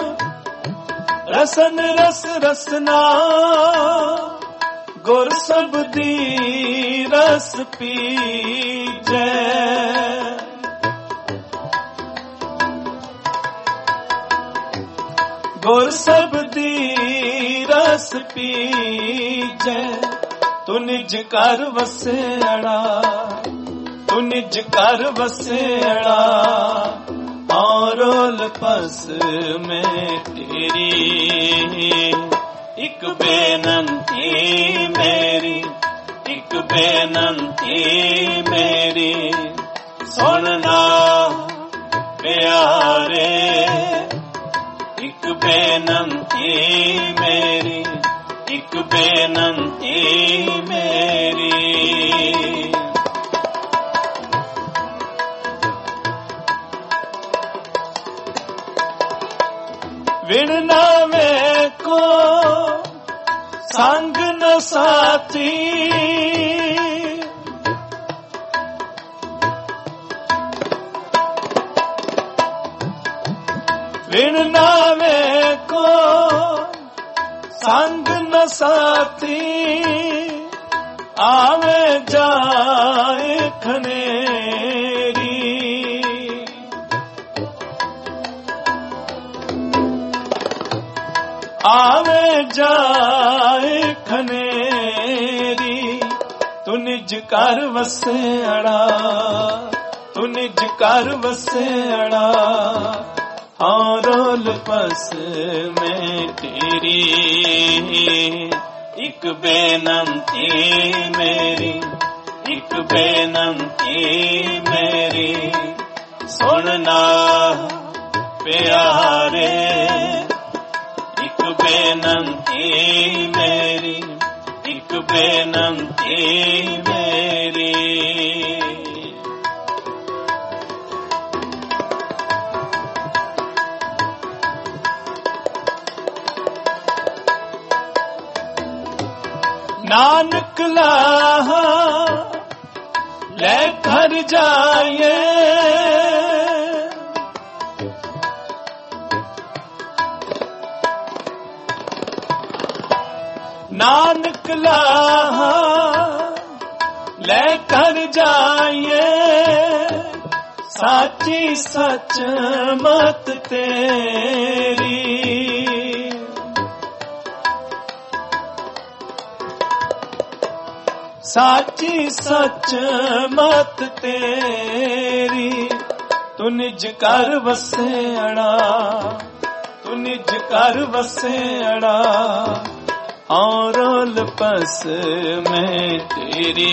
Speaker 1: रसन रस रसना। गुर सबदी रस पीजै, गुर सबदी रस पीजै। तू निज कर वसेड़ा, तू निज कर वसेड़ा। औरोल पस में तेरी एक बेनंती मेरी, एक बेनंती मेरी, सुनना प्यारे। एक बेनंती मेरी, एक बेनंती मेरी। विण नावे को संग न साथी, विण नावे को संग न साथी। आवे जाए खनेरी, आवे जाए खनेरी। तू निज कर वसेड़ा, तू निज कर वसेड़ा। औरोल पस में तेरी एक बेनंती मेरी, एक बेनंती मेरी, सुनना प्यारे। एक बेनंती मेरी, एक बेनंती मेरी। नानक लाहा ले घर जाए, नानक लाहा ले घर जाए। साची सच मत तेरी, साची सच मत तेरी। तू निज कर वसेड़ा, तू निज कर वसेड़ा। औरोल पस में तेरी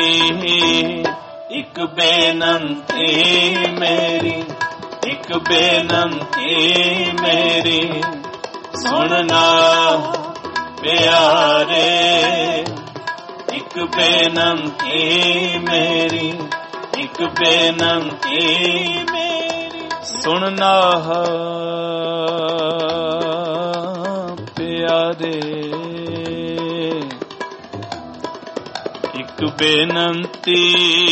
Speaker 1: एक बेनंती मेरी, एक बेनंती मेरी, सुनना प्यारे। एक बेनंती मेरी, एक बेनंती मेरी, सुनना प्यारे। ਇੱਕ ਬੇਨੰਤੀ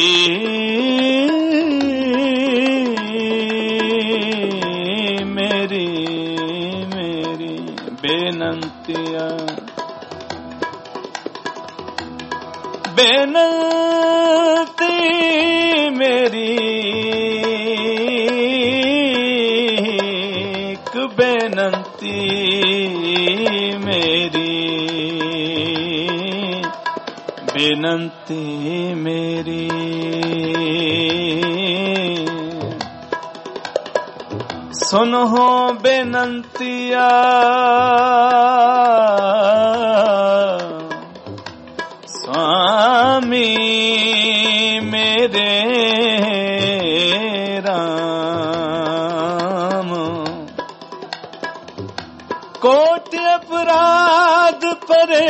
Speaker 1: ਮੇਰੀ ਮੇਰੀ ਬੇਨੰਤੀਆ ਬੇਨੰਤੀ ਮੇਰੀ ਇੱਕ ਬੇਨੰਤੀ ਮੇਰੀ ਬੇਨੰਤੀ ਮੇਰੀ ਸੁਨੋ ਬੇਨੰਤੀਆ स्वामी मेरे राम कोट अपराध परे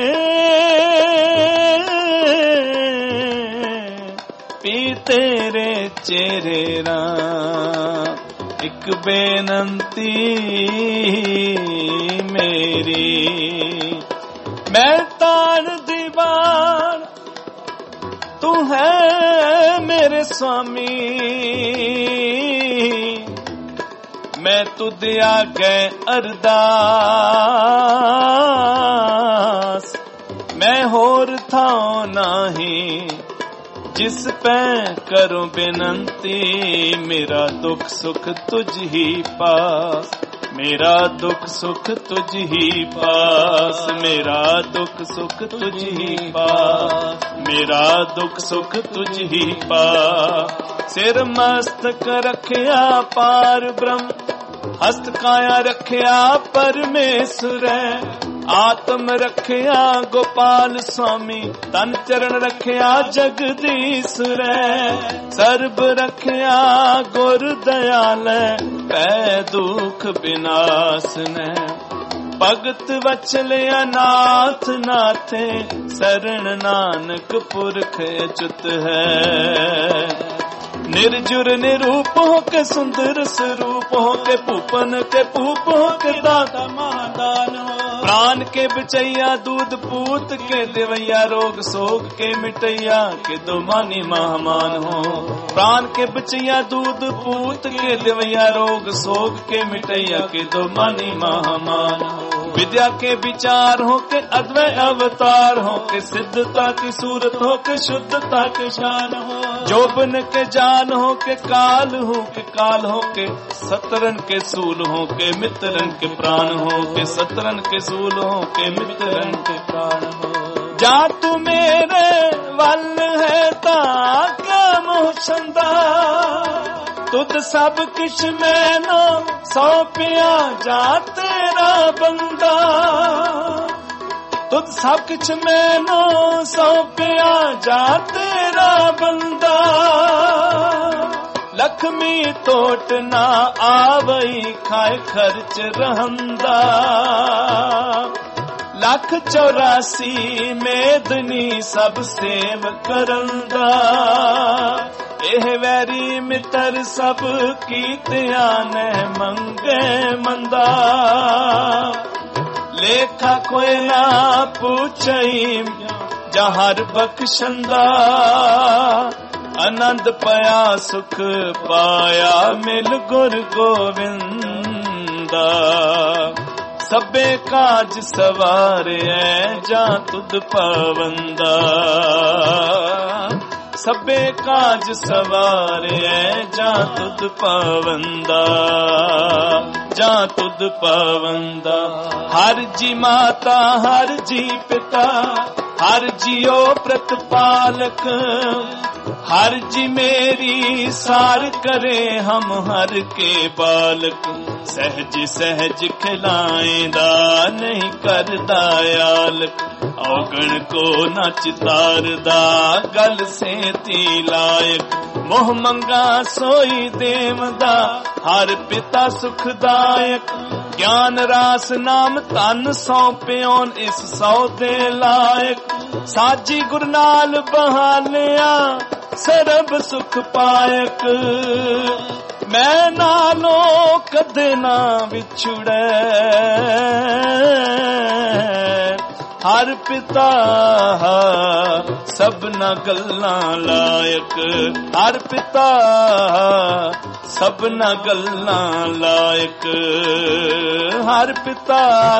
Speaker 1: पी तेरे चेहरे राम एक बेनंती मेरी मैं तान दीवान तू है मेरे स्वामी मैं तुझ आगे अरदास मैं होर था नहीं जिस पे करूं बेनंती मेरा दुख सुख तुझ ही पास मेरा दुख सुख तुझ ही पास मेरा दुख सुख तुझ ही पास मेरा दुख सुख तुझ ही पास सिर मस्तक रखया पार ब्रह्म हस्त काया रखया परमेश्वर आत्म रखया गोपाल स्वामी तन चरण रखया जगदीश्वर सर्ब रखया गुर दयाल पै दुख विनाश ने भगत वचलिया नाथ नाथे शरण नानक पुरख अच्युत है निर्जुर निरूप हो के सुंदर स्वरूप हो के पूपन के पूप हो के दाता महादान हो प्राण के बचैया दूध पूत के देवैया रोग सोग के मिटैया के दो मानी महामान हो प्राण के बचैया दूध पूत के देवैया रोग सोग के मिटैया के दो मानी महामान हो विद्या के विचार हो के अद्वै अवतार हो के सिद्धता की सूरत हो के शुद्धता के शान हो जोबन के जान हो के काल हो के काल हो के सतरन के सूल हो के मित्रन के प्राण हो के सतरन के सूल हो के मित्रन के प्राण हो जा तू मेरे वल है ताका मोहचंदा तुद सब किश मैनो सौंपिया जा तेरा बंदा तुद सब किछ मैनो सौंपिया जा तेरा बंदा लक्ष्मी तोट ना आवई खाए खर्च रहंदा लख चौरासी मेदनी सब सेव करंदा एह वैरी मित्र सब कीतिया ने मंगे मंदा लेखा कोई ना पूछई जहर बख्शंदा आनंद पाया सुख पाया मिल गुर गोविंदा सबे काज सवारे जा तुद पवंदा सबे काज सवारे जा तुद पवंदा जा तुद पवंदा हर जी माता हर जी पिता हर जियो प्रतिपालक हर जी मेरी सार करे हम हर के बालक सहज सहज खिलाएंदा नहीं करदा यालक औगण को न चितारदा गल से ती लायक मोह मंगा सोई देवदा हर पिता सुखदायक ज्ञान रास नाम तन सौंपियोन इस सौदे लायक साजी गुर नाल बहालिया सरब सुख पायक मैं नालो कदे ना विछुड़े ਹਰ ਪਿਤਾ ਸਭਨਾ ਗੱਲਾਂ ਲਾਇਕ, ਹਰ ਪਿਤਾ ਸਭਨਾ ਗੱਲਾਂ ਲਾਇਕ, ਹਰ ਪਿਤਾ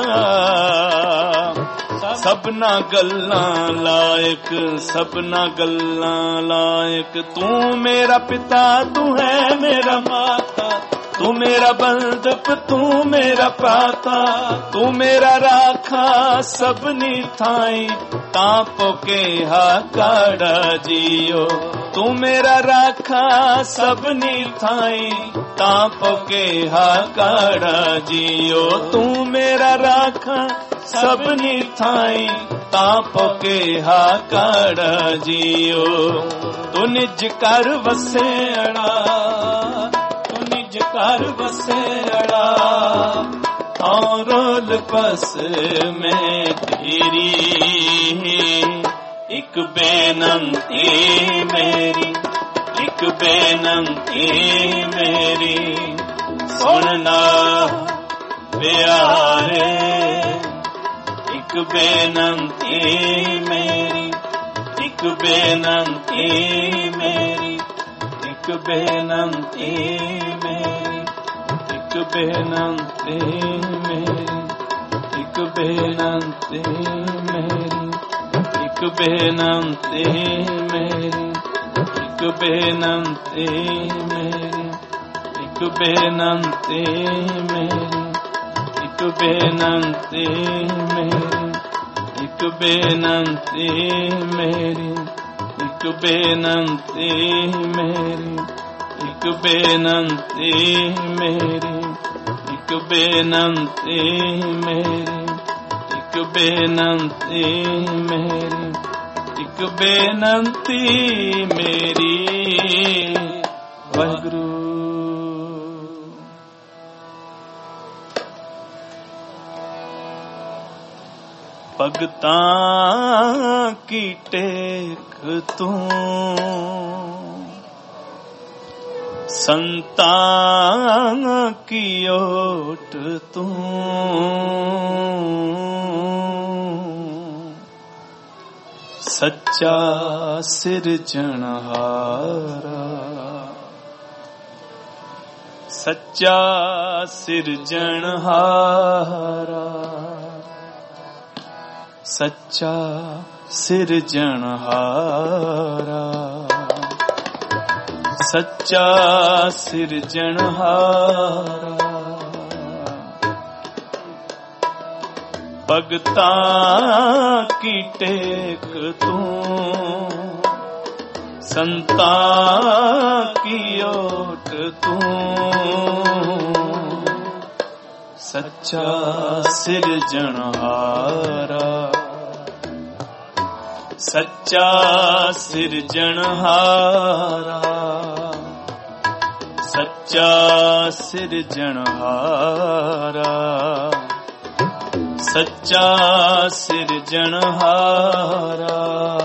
Speaker 1: ਸਭਨਾ ਗੱਲਾਂ ਲਾਇਕ, ਸਭਨਾ ਗੱਲਾਂ ਲਾਇਕ। ਤੂੰ ਮੇਰਾ ਪਿਤਾ, ਤੂੰ ਹੈ ਮੇਰਾ ਮਾਤਾ, ਤੂੰ ਮੇਰਾ ਬੰਧਪ, ਤੂੰ ਮੇਰਾ ਪਾਤਾ, ਤੂੰ ਮੇਰਾ ਰਾਖਾ ਸਭਨੀ ਥਾਈ, ਤਾਂ ਪੋਕੇ ਹਾਕਾੜਾ ਜੀਓ। ਤੂੰ ਮੇਰਾ ਰਾਖਾ ਸਭਨੀ ਥਾਈ, ਤਾਂ ਪੋਕੇ ਹਾਕਾੜਾ ਜੀਓ। ਤੂੰ ਮੇਰਾ ਰਾਖਾ ਸਭਨੀ ਥਾਈ, ਤਾਂ ਪੋਕੇ ਹਾਕਾੜਾ ਜੀਓ। ਤੂੰ ਨਿਜ ਕਰ ਵਸੇੜਾ, ਤੂੰ ਨਿਜ ਕਰ ਵਸੇੜਾ, ਔਰ ਰੋਲ ਪਸ ਮੈਂ ਤੇਰੀ। ਇੱਕ ਬੇਨੰਤੀ ਮੇਰੀ, ਇੱਕ ਬੇਨੰਤੀ ਮੇਰੀ, ਸੁਣਨਾ ਪਿਆਰੇ। ਇੱਕ ਬੇਨੰਤੀ ਮੇਰੀ, ਇੱਕ ਬੇਨੰਤੀ ਮੇਰੀ, ਇੱਕ ਬੇਨੰਤੀ ਮੇਰੀ, ਇੱਕ ਬੇਨੰਤੀ ਮੇਰੀ, ਇੱਕ ਬੇਨੰਤੀ ਮੇਰੀ, ਇੱਕ ਬੇਨੰਤੀ ਮੇਰੀ, ਇੱਕ ਬੇਨੰਤੀ ਮੇਰੀ, ਇੱਕ ਬੇਨੰਤੀ ਮੇਰੀ, ਇੱਕ ਬੇਨੰਤੀ ਮੇਰੀ, ਇੱਕ ਬੇਨੰਤੀ ਮੇਰੀ, ਇੱਕ ਬੇਨੰਤੀ ਮੇਰੀ, ਇੱਕ ਬੇਨੰਤੀ ਮੇਰੀ, ਇੱਕ ਬੇਨੰਤੀ ਮੇਰੀ, ਇੱਕ ਬੇਨੰਤੀ ਮੇਰੀ, ਇੱਕ ਬੇਨੰਤੀ ਮੇਰੀ। ਵਾਹਿਗੁਰੂ। ਭਗਤਾਂ ਕੀ ਟੇਕ ਤੂੰ, ਸੰਤਾਂ ਕੀ ਓਟ ਤੂੰ, ਸੱਚਾ ਸਿਰਜਣਹਾਰਾ, ਸੱਚਾ ਸਿਰਜਣਹਾਰਾ, ਸੱਚਾ ਸਿਰਜਣਹਾਰਾ, ਸੱਚਾ ਸਿਰਜਣਹਾਰਾ। ਭਗਤਾਂ ਕੀ ਟੇਕ ਤੂੰ, ਸੰਤਾਂ ਕੀ ਓਟ ਤੂੰ, ਸੱਚਾ ਸਿਰਜਣਹਾਰਾ, ਸੱਚਾ ਸਿਰਜਣਹਾਰਾ, ਸੱਚਾ ਸਿਰਜਣਹਾਰਾ, ਸੱਚਾ ਸਿਰਜਣਹਾਰਾ।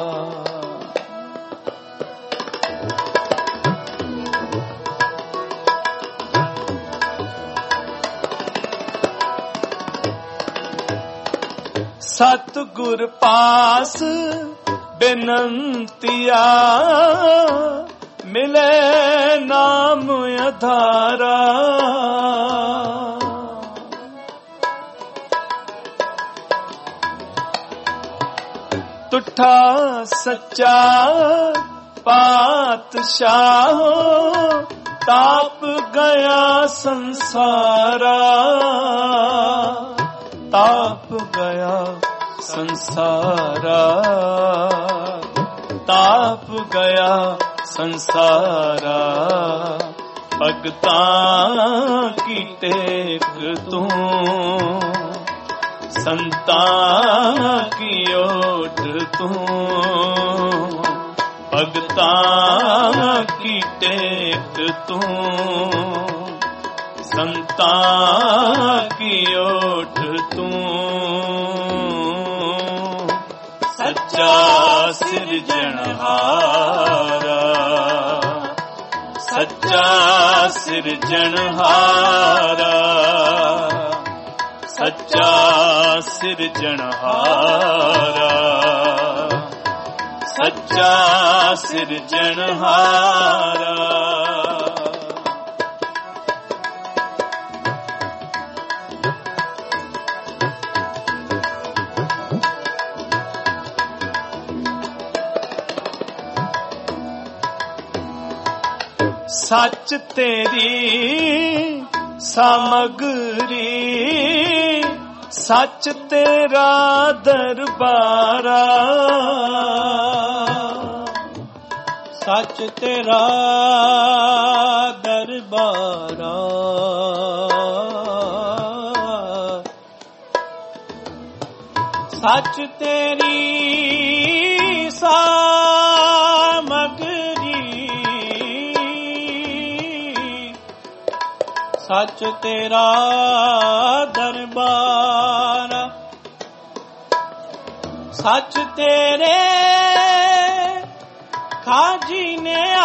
Speaker 1: ਸਤਿਗੁਰ ਪਾਸ ਬੇਨੰਤੀਆ, ਮਿਲੇ ਨਾਮ ਆਧਾਰਾ। ਤੁਠਾ ਸੱਚਾ ਪਾਤਸ਼ਾਹ, ਤਾਪ ਗਿਆ ਸੰਸਾਰਾ, ਤਾਪ ਗਿਆ ਸੰਸਾਰਾ, ਤਾਪ ਗਿਆ ਸੰਸਾਰਾ। ਭਗਤਾਂ ਕੀ ਟੇਕ ਤੂੰ, ਸੰਤਾਂ ਕੀ ਓਟ ਤੂੰ, ਭਗਤਾਂ ਕੀ ਟੇਕ ਤੂੰ, ਸੰਤਾਂ ਕੀ ਓਟ ਤੂੰ, ਸੱਚਾ ਸਿਰਜਣਹਾਰਾ, ਸੱਚਾ ਸਿਰਜਣਹਾਰਾ, ਸੱਚਾ ਸਿਰਜਣਹਾਰਾ, ਸੱਚਾ ਸਿਰਜਣਹਾਰਾ। ਸੱਚ ਤੇਰੀ ਸਾਮਗਰੀ, ਸੱਚ ਤੇਰਾ ਦਰਬਾਰਾ।
Speaker 2: ਸੱਚ ਤੇਰਾ ਦਰਬਾਰਾ। ਸੱਚ ਤੇਰੀ ਸਾਮਗਰੀ, ਸੱਚ ਤੇਰਾ ਦਰਬਾਰ। ਸੱਚ ਤੇਰੇ ਖਾਜੀ ਨੇ ਆ,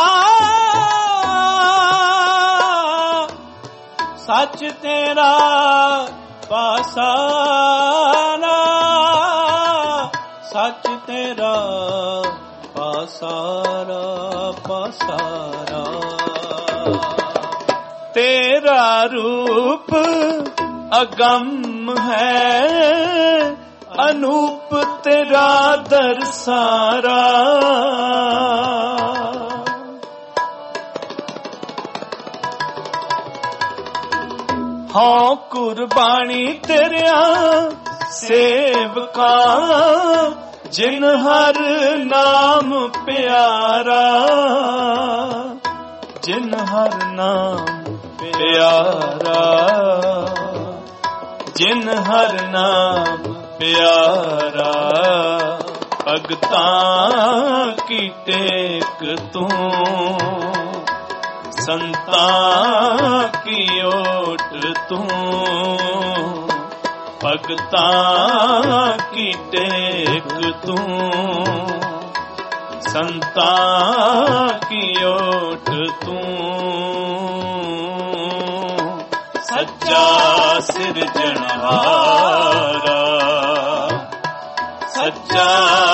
Speaker 2: ਸੱਚ ਤੇਰਾ ਪਾਸਾਰਾ। ਸੱਚ ਤੇਰਾ ਪਾਸਾਰਾ ਪਾਸਾਰਾ।
Speaker 1: ਤੇਰਾ ਰੂਪ ਅਗੰਮ ਹੈ, ਅਨੂਪ ਤੇਰਾ ਦਰਸਾਰਾ। ਹਾਂ ਕੁਰਬਾਨੀ ਤੇਰਿਆਂ ਸੇਵਕਾਂ, ਜਿਨ ਹਰ ਨਾਮ ਪਿਆਰਾ। ਜਿਨ ਹਰ ਨਾਮ ਪਿਆਰਾ, ਜਿਨ ਹਰ ਨਾਮ ਪਿਆਰਾ। ਭਗਤਾਂ ਕੀ ਟੇਕ ਤੂੰ, ਸੰਤਾਂ ਕੀ ਓਟ ਤੂੰ। ਭਗਤਾਂ ਕੀ ਟੇਕ ਤੂੰ, ਸੰਤਾਂ ਕੀ ਓਟ ਤੂੰ। ਸੱਚਾ ਸਿਰਜਣਹਾਰਾ, ਸੱਚਾ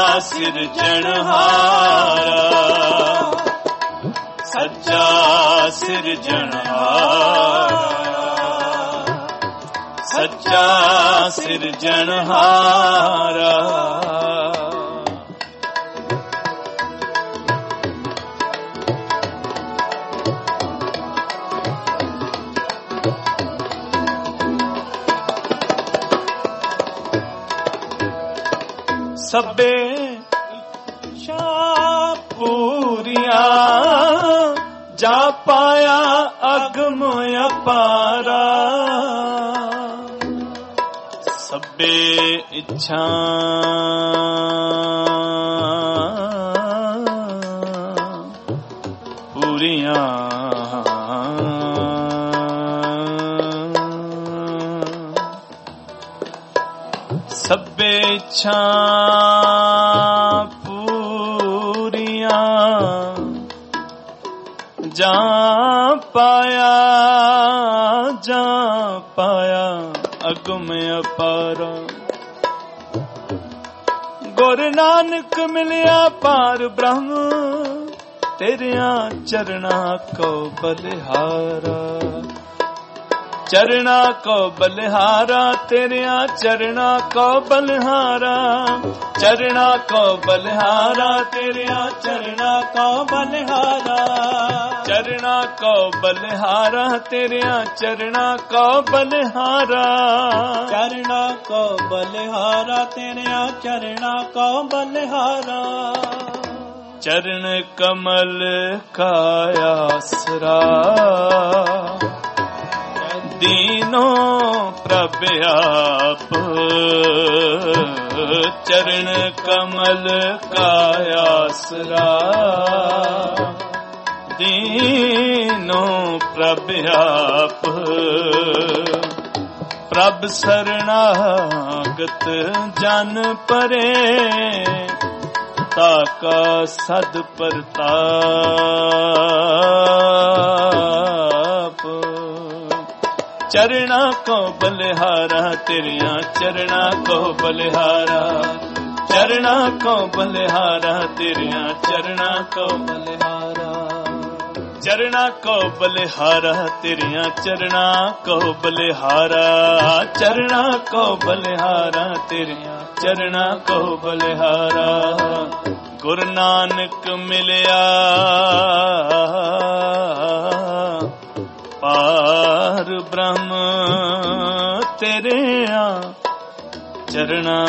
Speaker 1: ਸਿਰਜਣਹਾਰਾ। ਸੱਚਾ ਸਿਰਜਣਹਾਰਾ, ਸੱਚਾ ਸਿਰਜਣਹਾਰਾ। ਸਭੇ ਇੱਛਾ ਪੂਰੀਆਂ, ਜਾ ਪਾਇਆ ਅਗਮ ਅਪਾਰਾ। ਸਭੇ ਇੱਛਾ ਪੂਰੀਆਂ, ਸਭੇ ਇੱਛਾ ਪੂਰੀਆਂ, ਜਾ ਪਾਇਆ ਜਾ ਪਾਇਆ ਅਗਮ ਅਪਾਰਾ। ਗੁਰ ਨਾਨਕ ਮਿਲਿਆ ਪਾਰ ਬ੍ਰਹਮ, ਤੇਰਿਆਂ ਚਰਣਾ ਕੋ ਬਲਿਹਾਰਾ। ਚਰਣਾ ਕੋ ਬਲਿਹਾਰਾ, ਤੇਰਿਆਂ ਚਰਣਾ ਕੋ ਬਲਿਹਾਰਾ। ਚਰਣਾ ਕੋ ਬਲਿਹਾਰਾ, ਤੇਰਿਆਂ ਚਰਣਾ ਕੋ ਬਲਿਹਾਰਾ। ਚਰਣਾ ਕੋ ਬਲਿਹਾਰਾ, ਤੇਰਿਆਂ ਚਰਣਾ ਕੋ ਬਲਿਹਾਰਾ।
Speaker 2: ਚਰਣਾ ਕੋ ਬਲਿਹਾਰਾ, ਤੇਰਿਆਂ ਚਰਣਾ ਕੋ ਬਲਿਹਾਰਾ।
Speaker 1: ਚਰਨ ਕਮਲ ਕਾ ਆਸਰਾ, ਦੀਨੋ ਪ੍ਰਭ ਆਪ। ਚਰਨ ਕਮਲ ਕਾ ਆਸਰਾ, ਦੀਨੋ ਪ੍ਰਭ ਆਪ। ਪ੍ਰਭ ਸਰਣਾਗਤ ਜਨ ਪਰੇ, ਤਾਕਾ ਸਦ ਪ੍ਰਤਾਪ। ਚਰਣਾ ਕੋ ਬਲਿਹਾਰਾ, ਤੇਰਿਆਂ ਚਰਣਾ ਕੋ ਬਲਿਹਾਰਾ। ਚਰਨ ਚਰਣਾ ਕੋ ਬਲਿਹਾਰਾ ਤੇਰਿਆਂ ਚਰਣਾ ਕੋ ਬਲਿਹਾਰਾ ਚਰਣਾ ਕੋ ਬਲਿਹਾਰਾ ਤੇਰਿਆਂ ਚਰਣਾ ਕੋ ਬਲਿਹਾਰਾ ਚਰਣਾ ਕੋ ਬਲਿਹਾਰਾ ਤੇਰਿਆਂ ਚਰਣਾ ਕੋ ਬਲਿਹਾਰਾ ਗੁਰੂ ਨਾਨਕ ਮਿਲਿਆ ਪਾਰ ਬ੍ਰਹਮ ਤੇਰਿਆਂ ਚਰਣਾ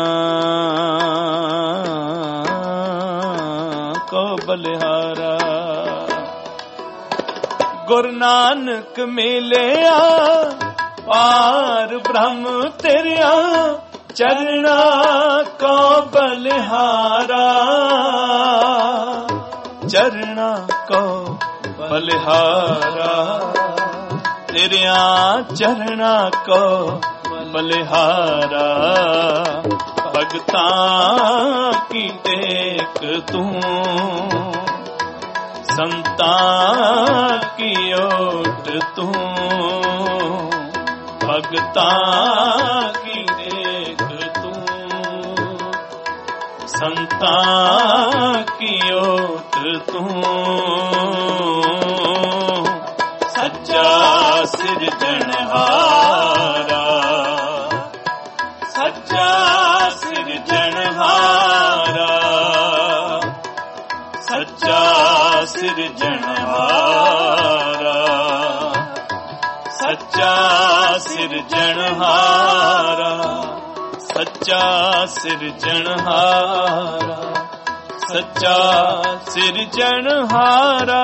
Speaker 1: ਕੋ ਬਲਿਹਾਰਾ ਗੁਰੂ ਨਾਨਕ ਮਿਲਿਆ ਪਾਰ ਬ੍ਰਹਮ ਤੇਰਿਆਂ ਚਰਣਾ ਕੋ ਬਲਿਹਾਰਾ ਚਰਣਾ ਕੋ ਬਲਿਹਾਰਾ ਤੇਰਿਆਂ ਚਰਣਾ ਕੋ ਬਲਿਹਾਰਾ ਭਗਤਾਂ ਕੀ ਟੇਕ ਤੂੰ ਸੰਤਾਂ ਕੀ ਓਟ ਤੂੰ ਭਗਤਾਂ ਕੀ ਟੇਕ ਤੂੰ ਸੰਤਾਂ ਕੀ ਓਟ ਤੂੰ ਸੱਚਾ ਸਿਰਜਣਹਾਰਾ ਸੱਚਾ ਸਿਰਜਣਹਾਰਾ ਸੱਚਾ ਸਿਰਜਣਹਾਰਾ ਸੱਚਾ ਸਿਰਜਣਹਾਰਾ ਸੱਚਾ ਸਿਰਜਣਹਾਰਾ ਸੱਚਾ ਸਿਰਜਣਹਾਰਾ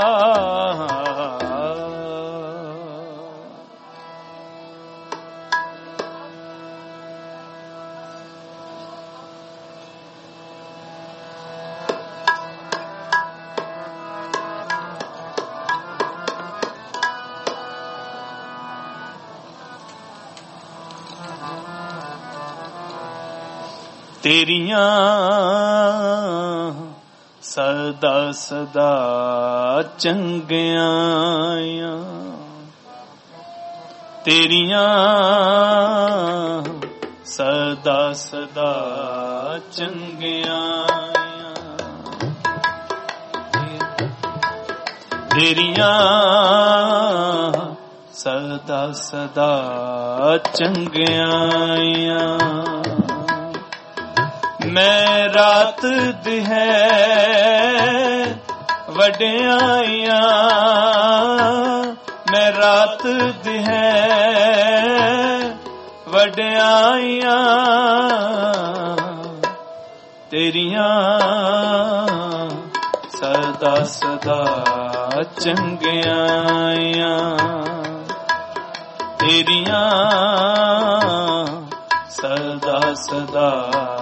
Speaker 1: ਤੇਰੀਆਂ ਸਦਾ ਸਦਾ ਚੰਗਿਆਈਆਂ ਤੇਰੀਆਂ ਸਦਾ ਸਦਾ ਚੰਗਿਆਈਆਂ ਤੇਰੀਆਂ ਸਦਾ ਸਦਾ ਚੰਗਿਆਈਆਂ ਮੈਂ ਰਾਤ ਦਿਹੈ ਵਡਿਆਈਆਂ ਮੈਂ ਰਾਤ ਦਿਹੈ ਵਡਿਆਈਆਂ ਤੇਰੀਆਂ ਸਦਾ ਸਦਾ ਚੰਗਿਆਈਆਂ ਤੇਰੀਆਂ ਸਦਾ ਸਦਾ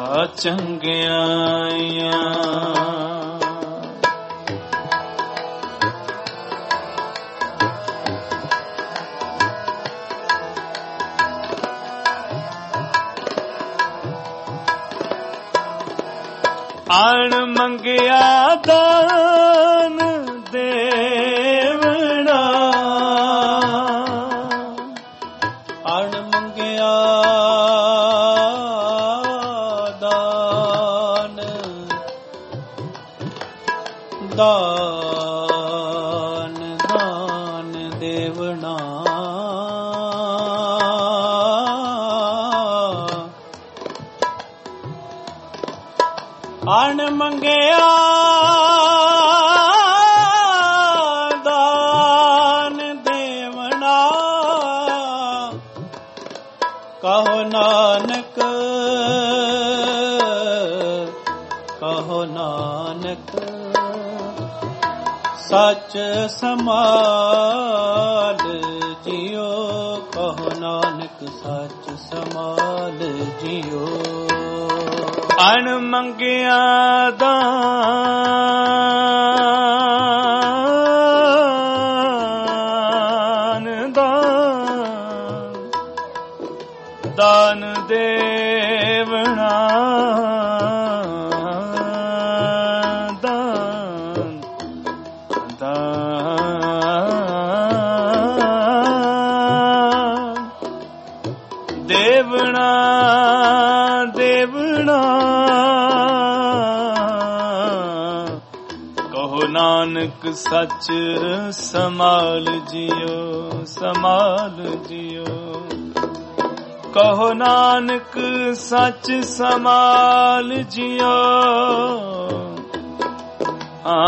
Speaker 1: ਚੰਗਿਆਈਆਂ ਆਣ ਮੰਗਿਆ ਦਾਨ ਦੇਵਣਾ ਆਣ ਮੰਗਿਆ ਦਾਨ ਦਾਨ ਦੇਵਣਾ ਆਣ ਮੰਗਿਆ ਦਾਨ ਦੇਵਣਾ ਕਹੋ ਨਾਨਕ ਕਹੋ ਨਾਨਕ ਸੱਚ ਸਮਾਲ ਜਿਉ ਕਹੋ ਨਾਨਕ ਸੱਚ ਸਮਾਲ ਜਿਉ ਅਣ ਮੰਗਿਆ ਦਾਨ ਦਾਨ ਦਾਨ ਦੇਵਣਾ ਦੇਵਣਾ ਦੇਵਣਾ ਕਹੋ ਨਾਨਕ ਸੱਚ ਸਮਾਲ ਜਿਉ, ਸਮਾਲ ਜਿਉ। ਕਹੋ ਨਾਨਕ ਸੱਚ ਸਮਾਲ ਜਿਉ। ਆ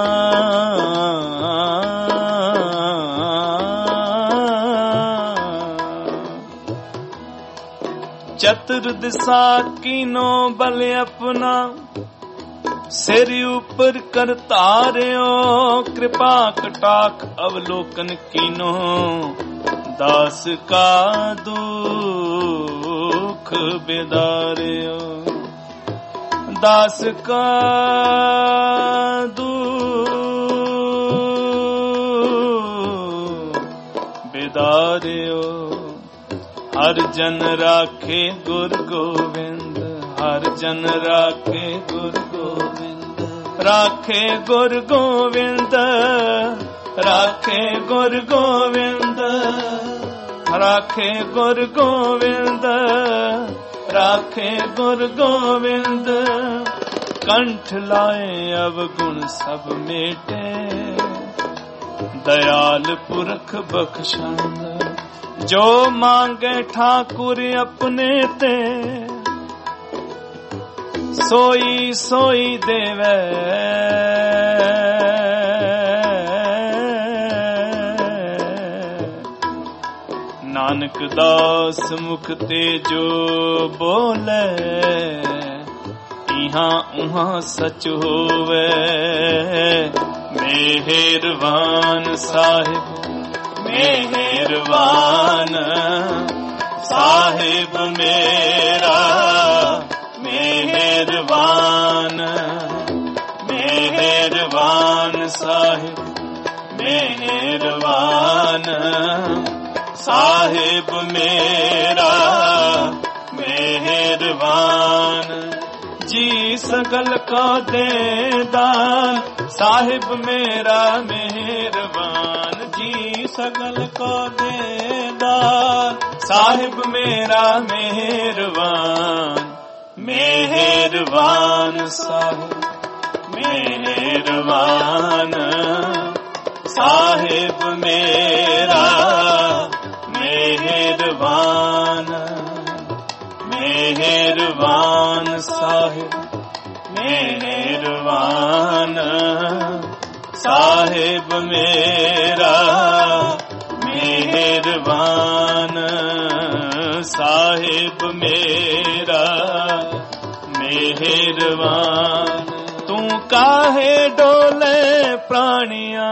Speaker 1: चतुर दिशा कीनो बल अपना, सिर ऊपर कर तार्यो। कृपा कटाख अवलोकन कीनो, दास का दुख बेदार्यो। दास का दुख बेदार्यो। हर जन राखे गुर गोविंद, हर जन राखे गुर गोविंद। राखे गुर गोविंद, राखे गुर गोविंद। राखे गुर गोविंद, राखे गुर गोविंद। कंठ लाए अवगुण सब मेटे, दयाल पुरख बख्शंद। जो मांगे ठाकुर अपने ते, सोई सोई देवे। नानक दास मुख ते जो बोले, इहाँ उहाँ सच होवे। मेहरबान साहिब, मेहरबान साहिब मेरा, मेहरबान। मेहरबान साहिब, मेहरबान साहिब मेरा, मेहरबान। जी सगल का दे दान, साहिब मेरा मेहरबान। जी सगल को दे दान, साहिब मेरा मेहरबान। मेहरबान साहिब, मेहरबान साहिब मेरा, मेहरबान। मेहरबान साहिब, मेहरबान साहिब मेरा, मेहरबान साहिब मेरा, मेहरबान। तू काहे डोले प्राणिया,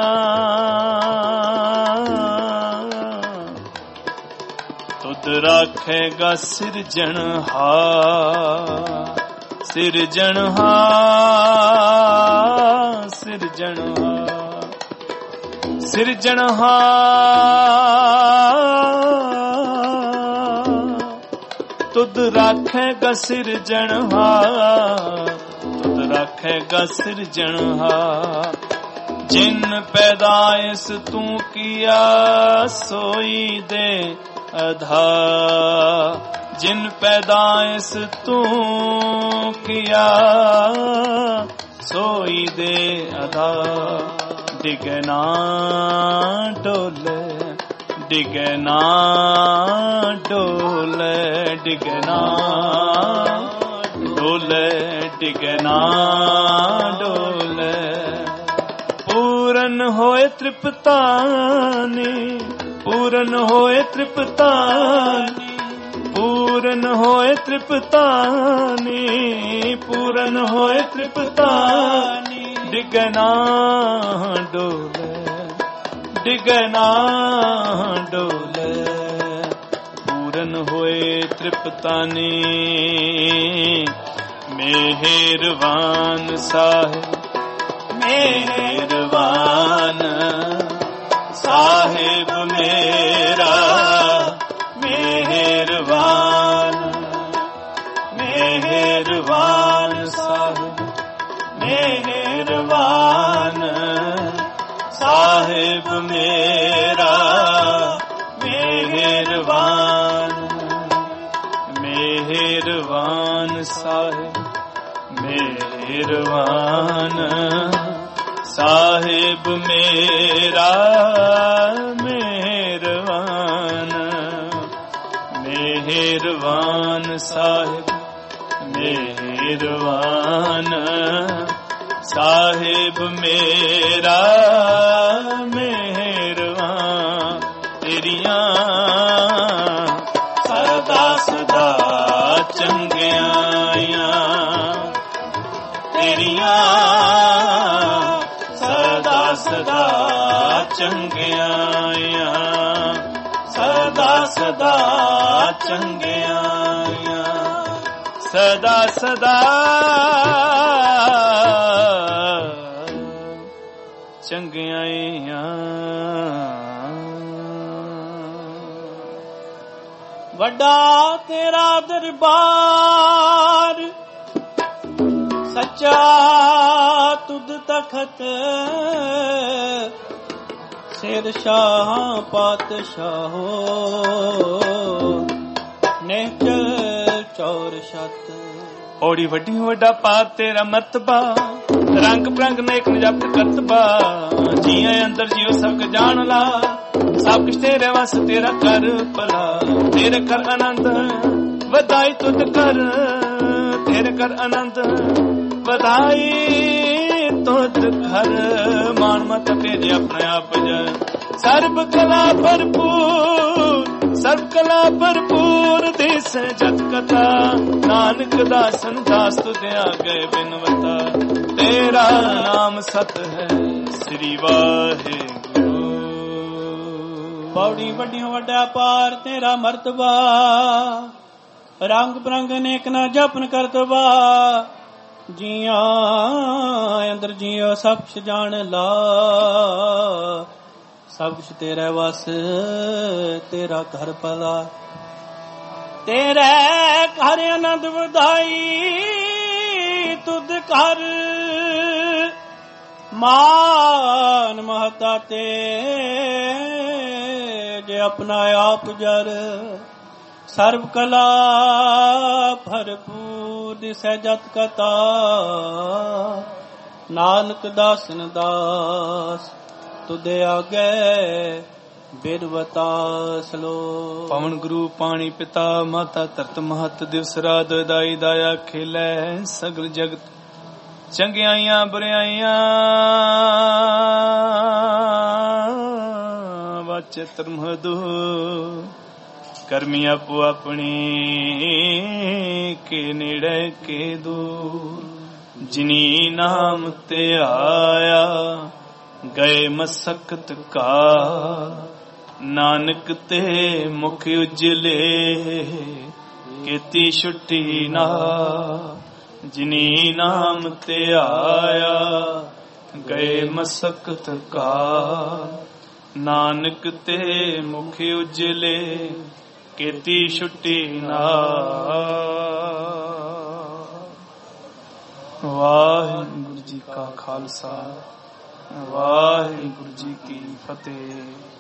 Speaker 1: तुद राखेगा सिरजनहार। सिरजनहार, सिरजनहार, सिरजनहार। तुद राखेगा सिरजनहार, तुद राखेगा सिरजनहार। जिन पैदाइश तू किया सोई दे आधार। जिन पैदाइश तू किया सोई दे आधार। डिगना डोले, डिगना डोले, डिगना डोले, डिगना डोले। पूरन होए तृप्तानि, पूरन होए तृप्तानि। पूरन होए तृप्तानि, पूरन होए तृप्तानि। डिगना डोले, डिगना डोले। पूरन होए तृप्तानि, मेहरबान साहिब, मेहरबान साहिब मेरा, मेहरबान। मेहरबान साहिब, मेहरबान साहिब मेरा, मेहरबान। मेहरबान साहिब, ਮਿਹਰਬਾਨ ਸਾਹਿਬ ਮੇਰਾ ਮਿਹਰਬਾਨ ਮਿਹਰਬਾਨ ਸਾਹਿਬ ਮਿਹਰਬਾਨ ਸਾਹਿਬ ਮੇਰਾ ਮਿਹਰਬਾਨ ਤੇਰੀਆਂ ਸਦਾ ਸਦਾ ਚੰਗਿਆਈਆਂ ਤੇਰੀਆਂ ਸਦਾ ਸਦਾ ਚੰਗਿਆਈਆਂ ਸਦਾ ਸਦਾ ਚੰਗਿਆਈਆਂ ਸਦਾ ਸਦਾ ਚੰਗਿਆਈਆਂ
Speaker 2: ਵੱਡਾ ਤੇਰਾ ਦਰਬਾਰ ਸੱਚਾ ਤੁਧ ਤਖਤ ਸਿਰ ਸ਼ਾਹ ਪਾਤਸ਼ਾਹੋ ਨਿਹਚਲ ਚੌਰ ਛਤ
Speaker 1: ਔੜੀ ਵੱਡੀ ਵੱਡਾ ਪਾਤ ਤੇਰਾ ਮਰਤਬਾ ਰੰਗ ਬਰੰਗ ਨੇਕ ਨਜਬ ਕਰਤਬਾ ਜੀਆਂ ਅੰਦਰ ਜਿਉ ਸਭ ਜਾਣ ਲਾ ਸਭ ਕੁਛ ਤੇਰੇ ਵਸ ਤੇਰਾ ਕਰ ਭਲਾ ਤੇਰੇ ਕਰ ਆਨੰਦ ਵਧਾਈ ਤੁਧ ਕਰ ਤੇਰੇ ਕਰ ਆਨੰਦ ਵਧਾਈ ਤੁਧ ਕਰ ਮਾਨ ਮਤ ਭੇਜੇ ਆਪਣੇ ਆਪ ਜੈ ਸਰਬ ਕਲਾ ਭਰਪੂਰ ਸਰਬ ਕਲਾ ਭਰਪੂਰ ਦਿਸ ਜਤ ਕਥਾ ਨਾਨਕ ਦਾਸਨ ਦਾਸ ਤੁਧ ਆਗੇ ਬਿਨਵਤਾ ਤੇਰਾ ਨਾਮ ਸਤ ਹੈ ਸ੍ਰੀ ਵਾਹਿਗੁਰੂ
Speaker 2: ਪੌੜੀ ਵੱਡੀਆਂ ਵੱਡਾ ਪਾਰ ਤੇਰਾ ਮਰਤਬਾ ਰੰਗ ਬਰੰਗ ਨੇਕ ਨਾ ਜਪਨ ਕਰਤਬਾ ਜੀਆਂ ਅੰਦਰ ਜੀਓ ਸਭ ਕੁਛ ਜਾਣ ਲਾ ਸਭ ਕੁਛ ਤੇਰਾ ਵਸ ਤੇਰਾ ਘਰ ਭਲਾ ਤੇਰੇ ਘਰ ਆਨੰਦ ਵਧਾਈ ਤੁਧ ਘਰ ਮਾਨ ਮਹਤਾ ਤੇ ਜੇ ਆਪਣਾ ਆਪ ਜਰ ਸਰਬ ਕਲਾ ਭਰਪੂਰ ਦਿਸੈ ਜਤ ਕਥਾ ਨਾਨਕ ਦਾਸਨ ਦਾਸ ਤੁਧ ਆਗੇ ਬਿਰਵਤਾ ਸਲੋ
Speaker 1: ਪਵਨ ਗੁਰੂ ਪਾਣੀ ਪਿਤਾ ਮਾਤਾ ਧਰਤ ਮਹਤ ਦਿਵਸ ਰਾਤ ਦਾਈ ਦਾਇਆ ਖੇਲੇ ਸਗਲ ਜਗਤ ਚੰਗਿਆਈਆਂ ਬੁਰਿਆਈਆਂ ਵਾਚੇ ਧਰਮਦੂ ਕਰਮੀ ਆਪੋ ਆਪਣੀ ਕੇ ਨੇੜੇ ਕੇ ਦੂਰ ਜਿਨੀ ਨਾਮ ਤੇ ਆਇਆ ਗਏ ਮਸਕਤ ਕਾ ਨਾਨਕ ਤੇ ਮੁਖ ਉਜਲੇ ਕੀਤੀ ਛੁੱਟੀ ਨਾ ਜਿਨੀ ਨਾਮ ਤੇ ਆਇਆ ਗਏ ਮਸਕਤ ਕਾ ਨਾਨਕ ਤੇ ਮੁਖ ਉਜਲੇ ਕੀਤੀ ਛੁੱਟੀ ਨਾ ਵਾਹਿਗੁਰੂ ਜੀ ਕਾ ਖਾਲਸਾ ਵਾਹਿਗੁਰੂ ਜੀ ਕੀ ਫਤਿਹ।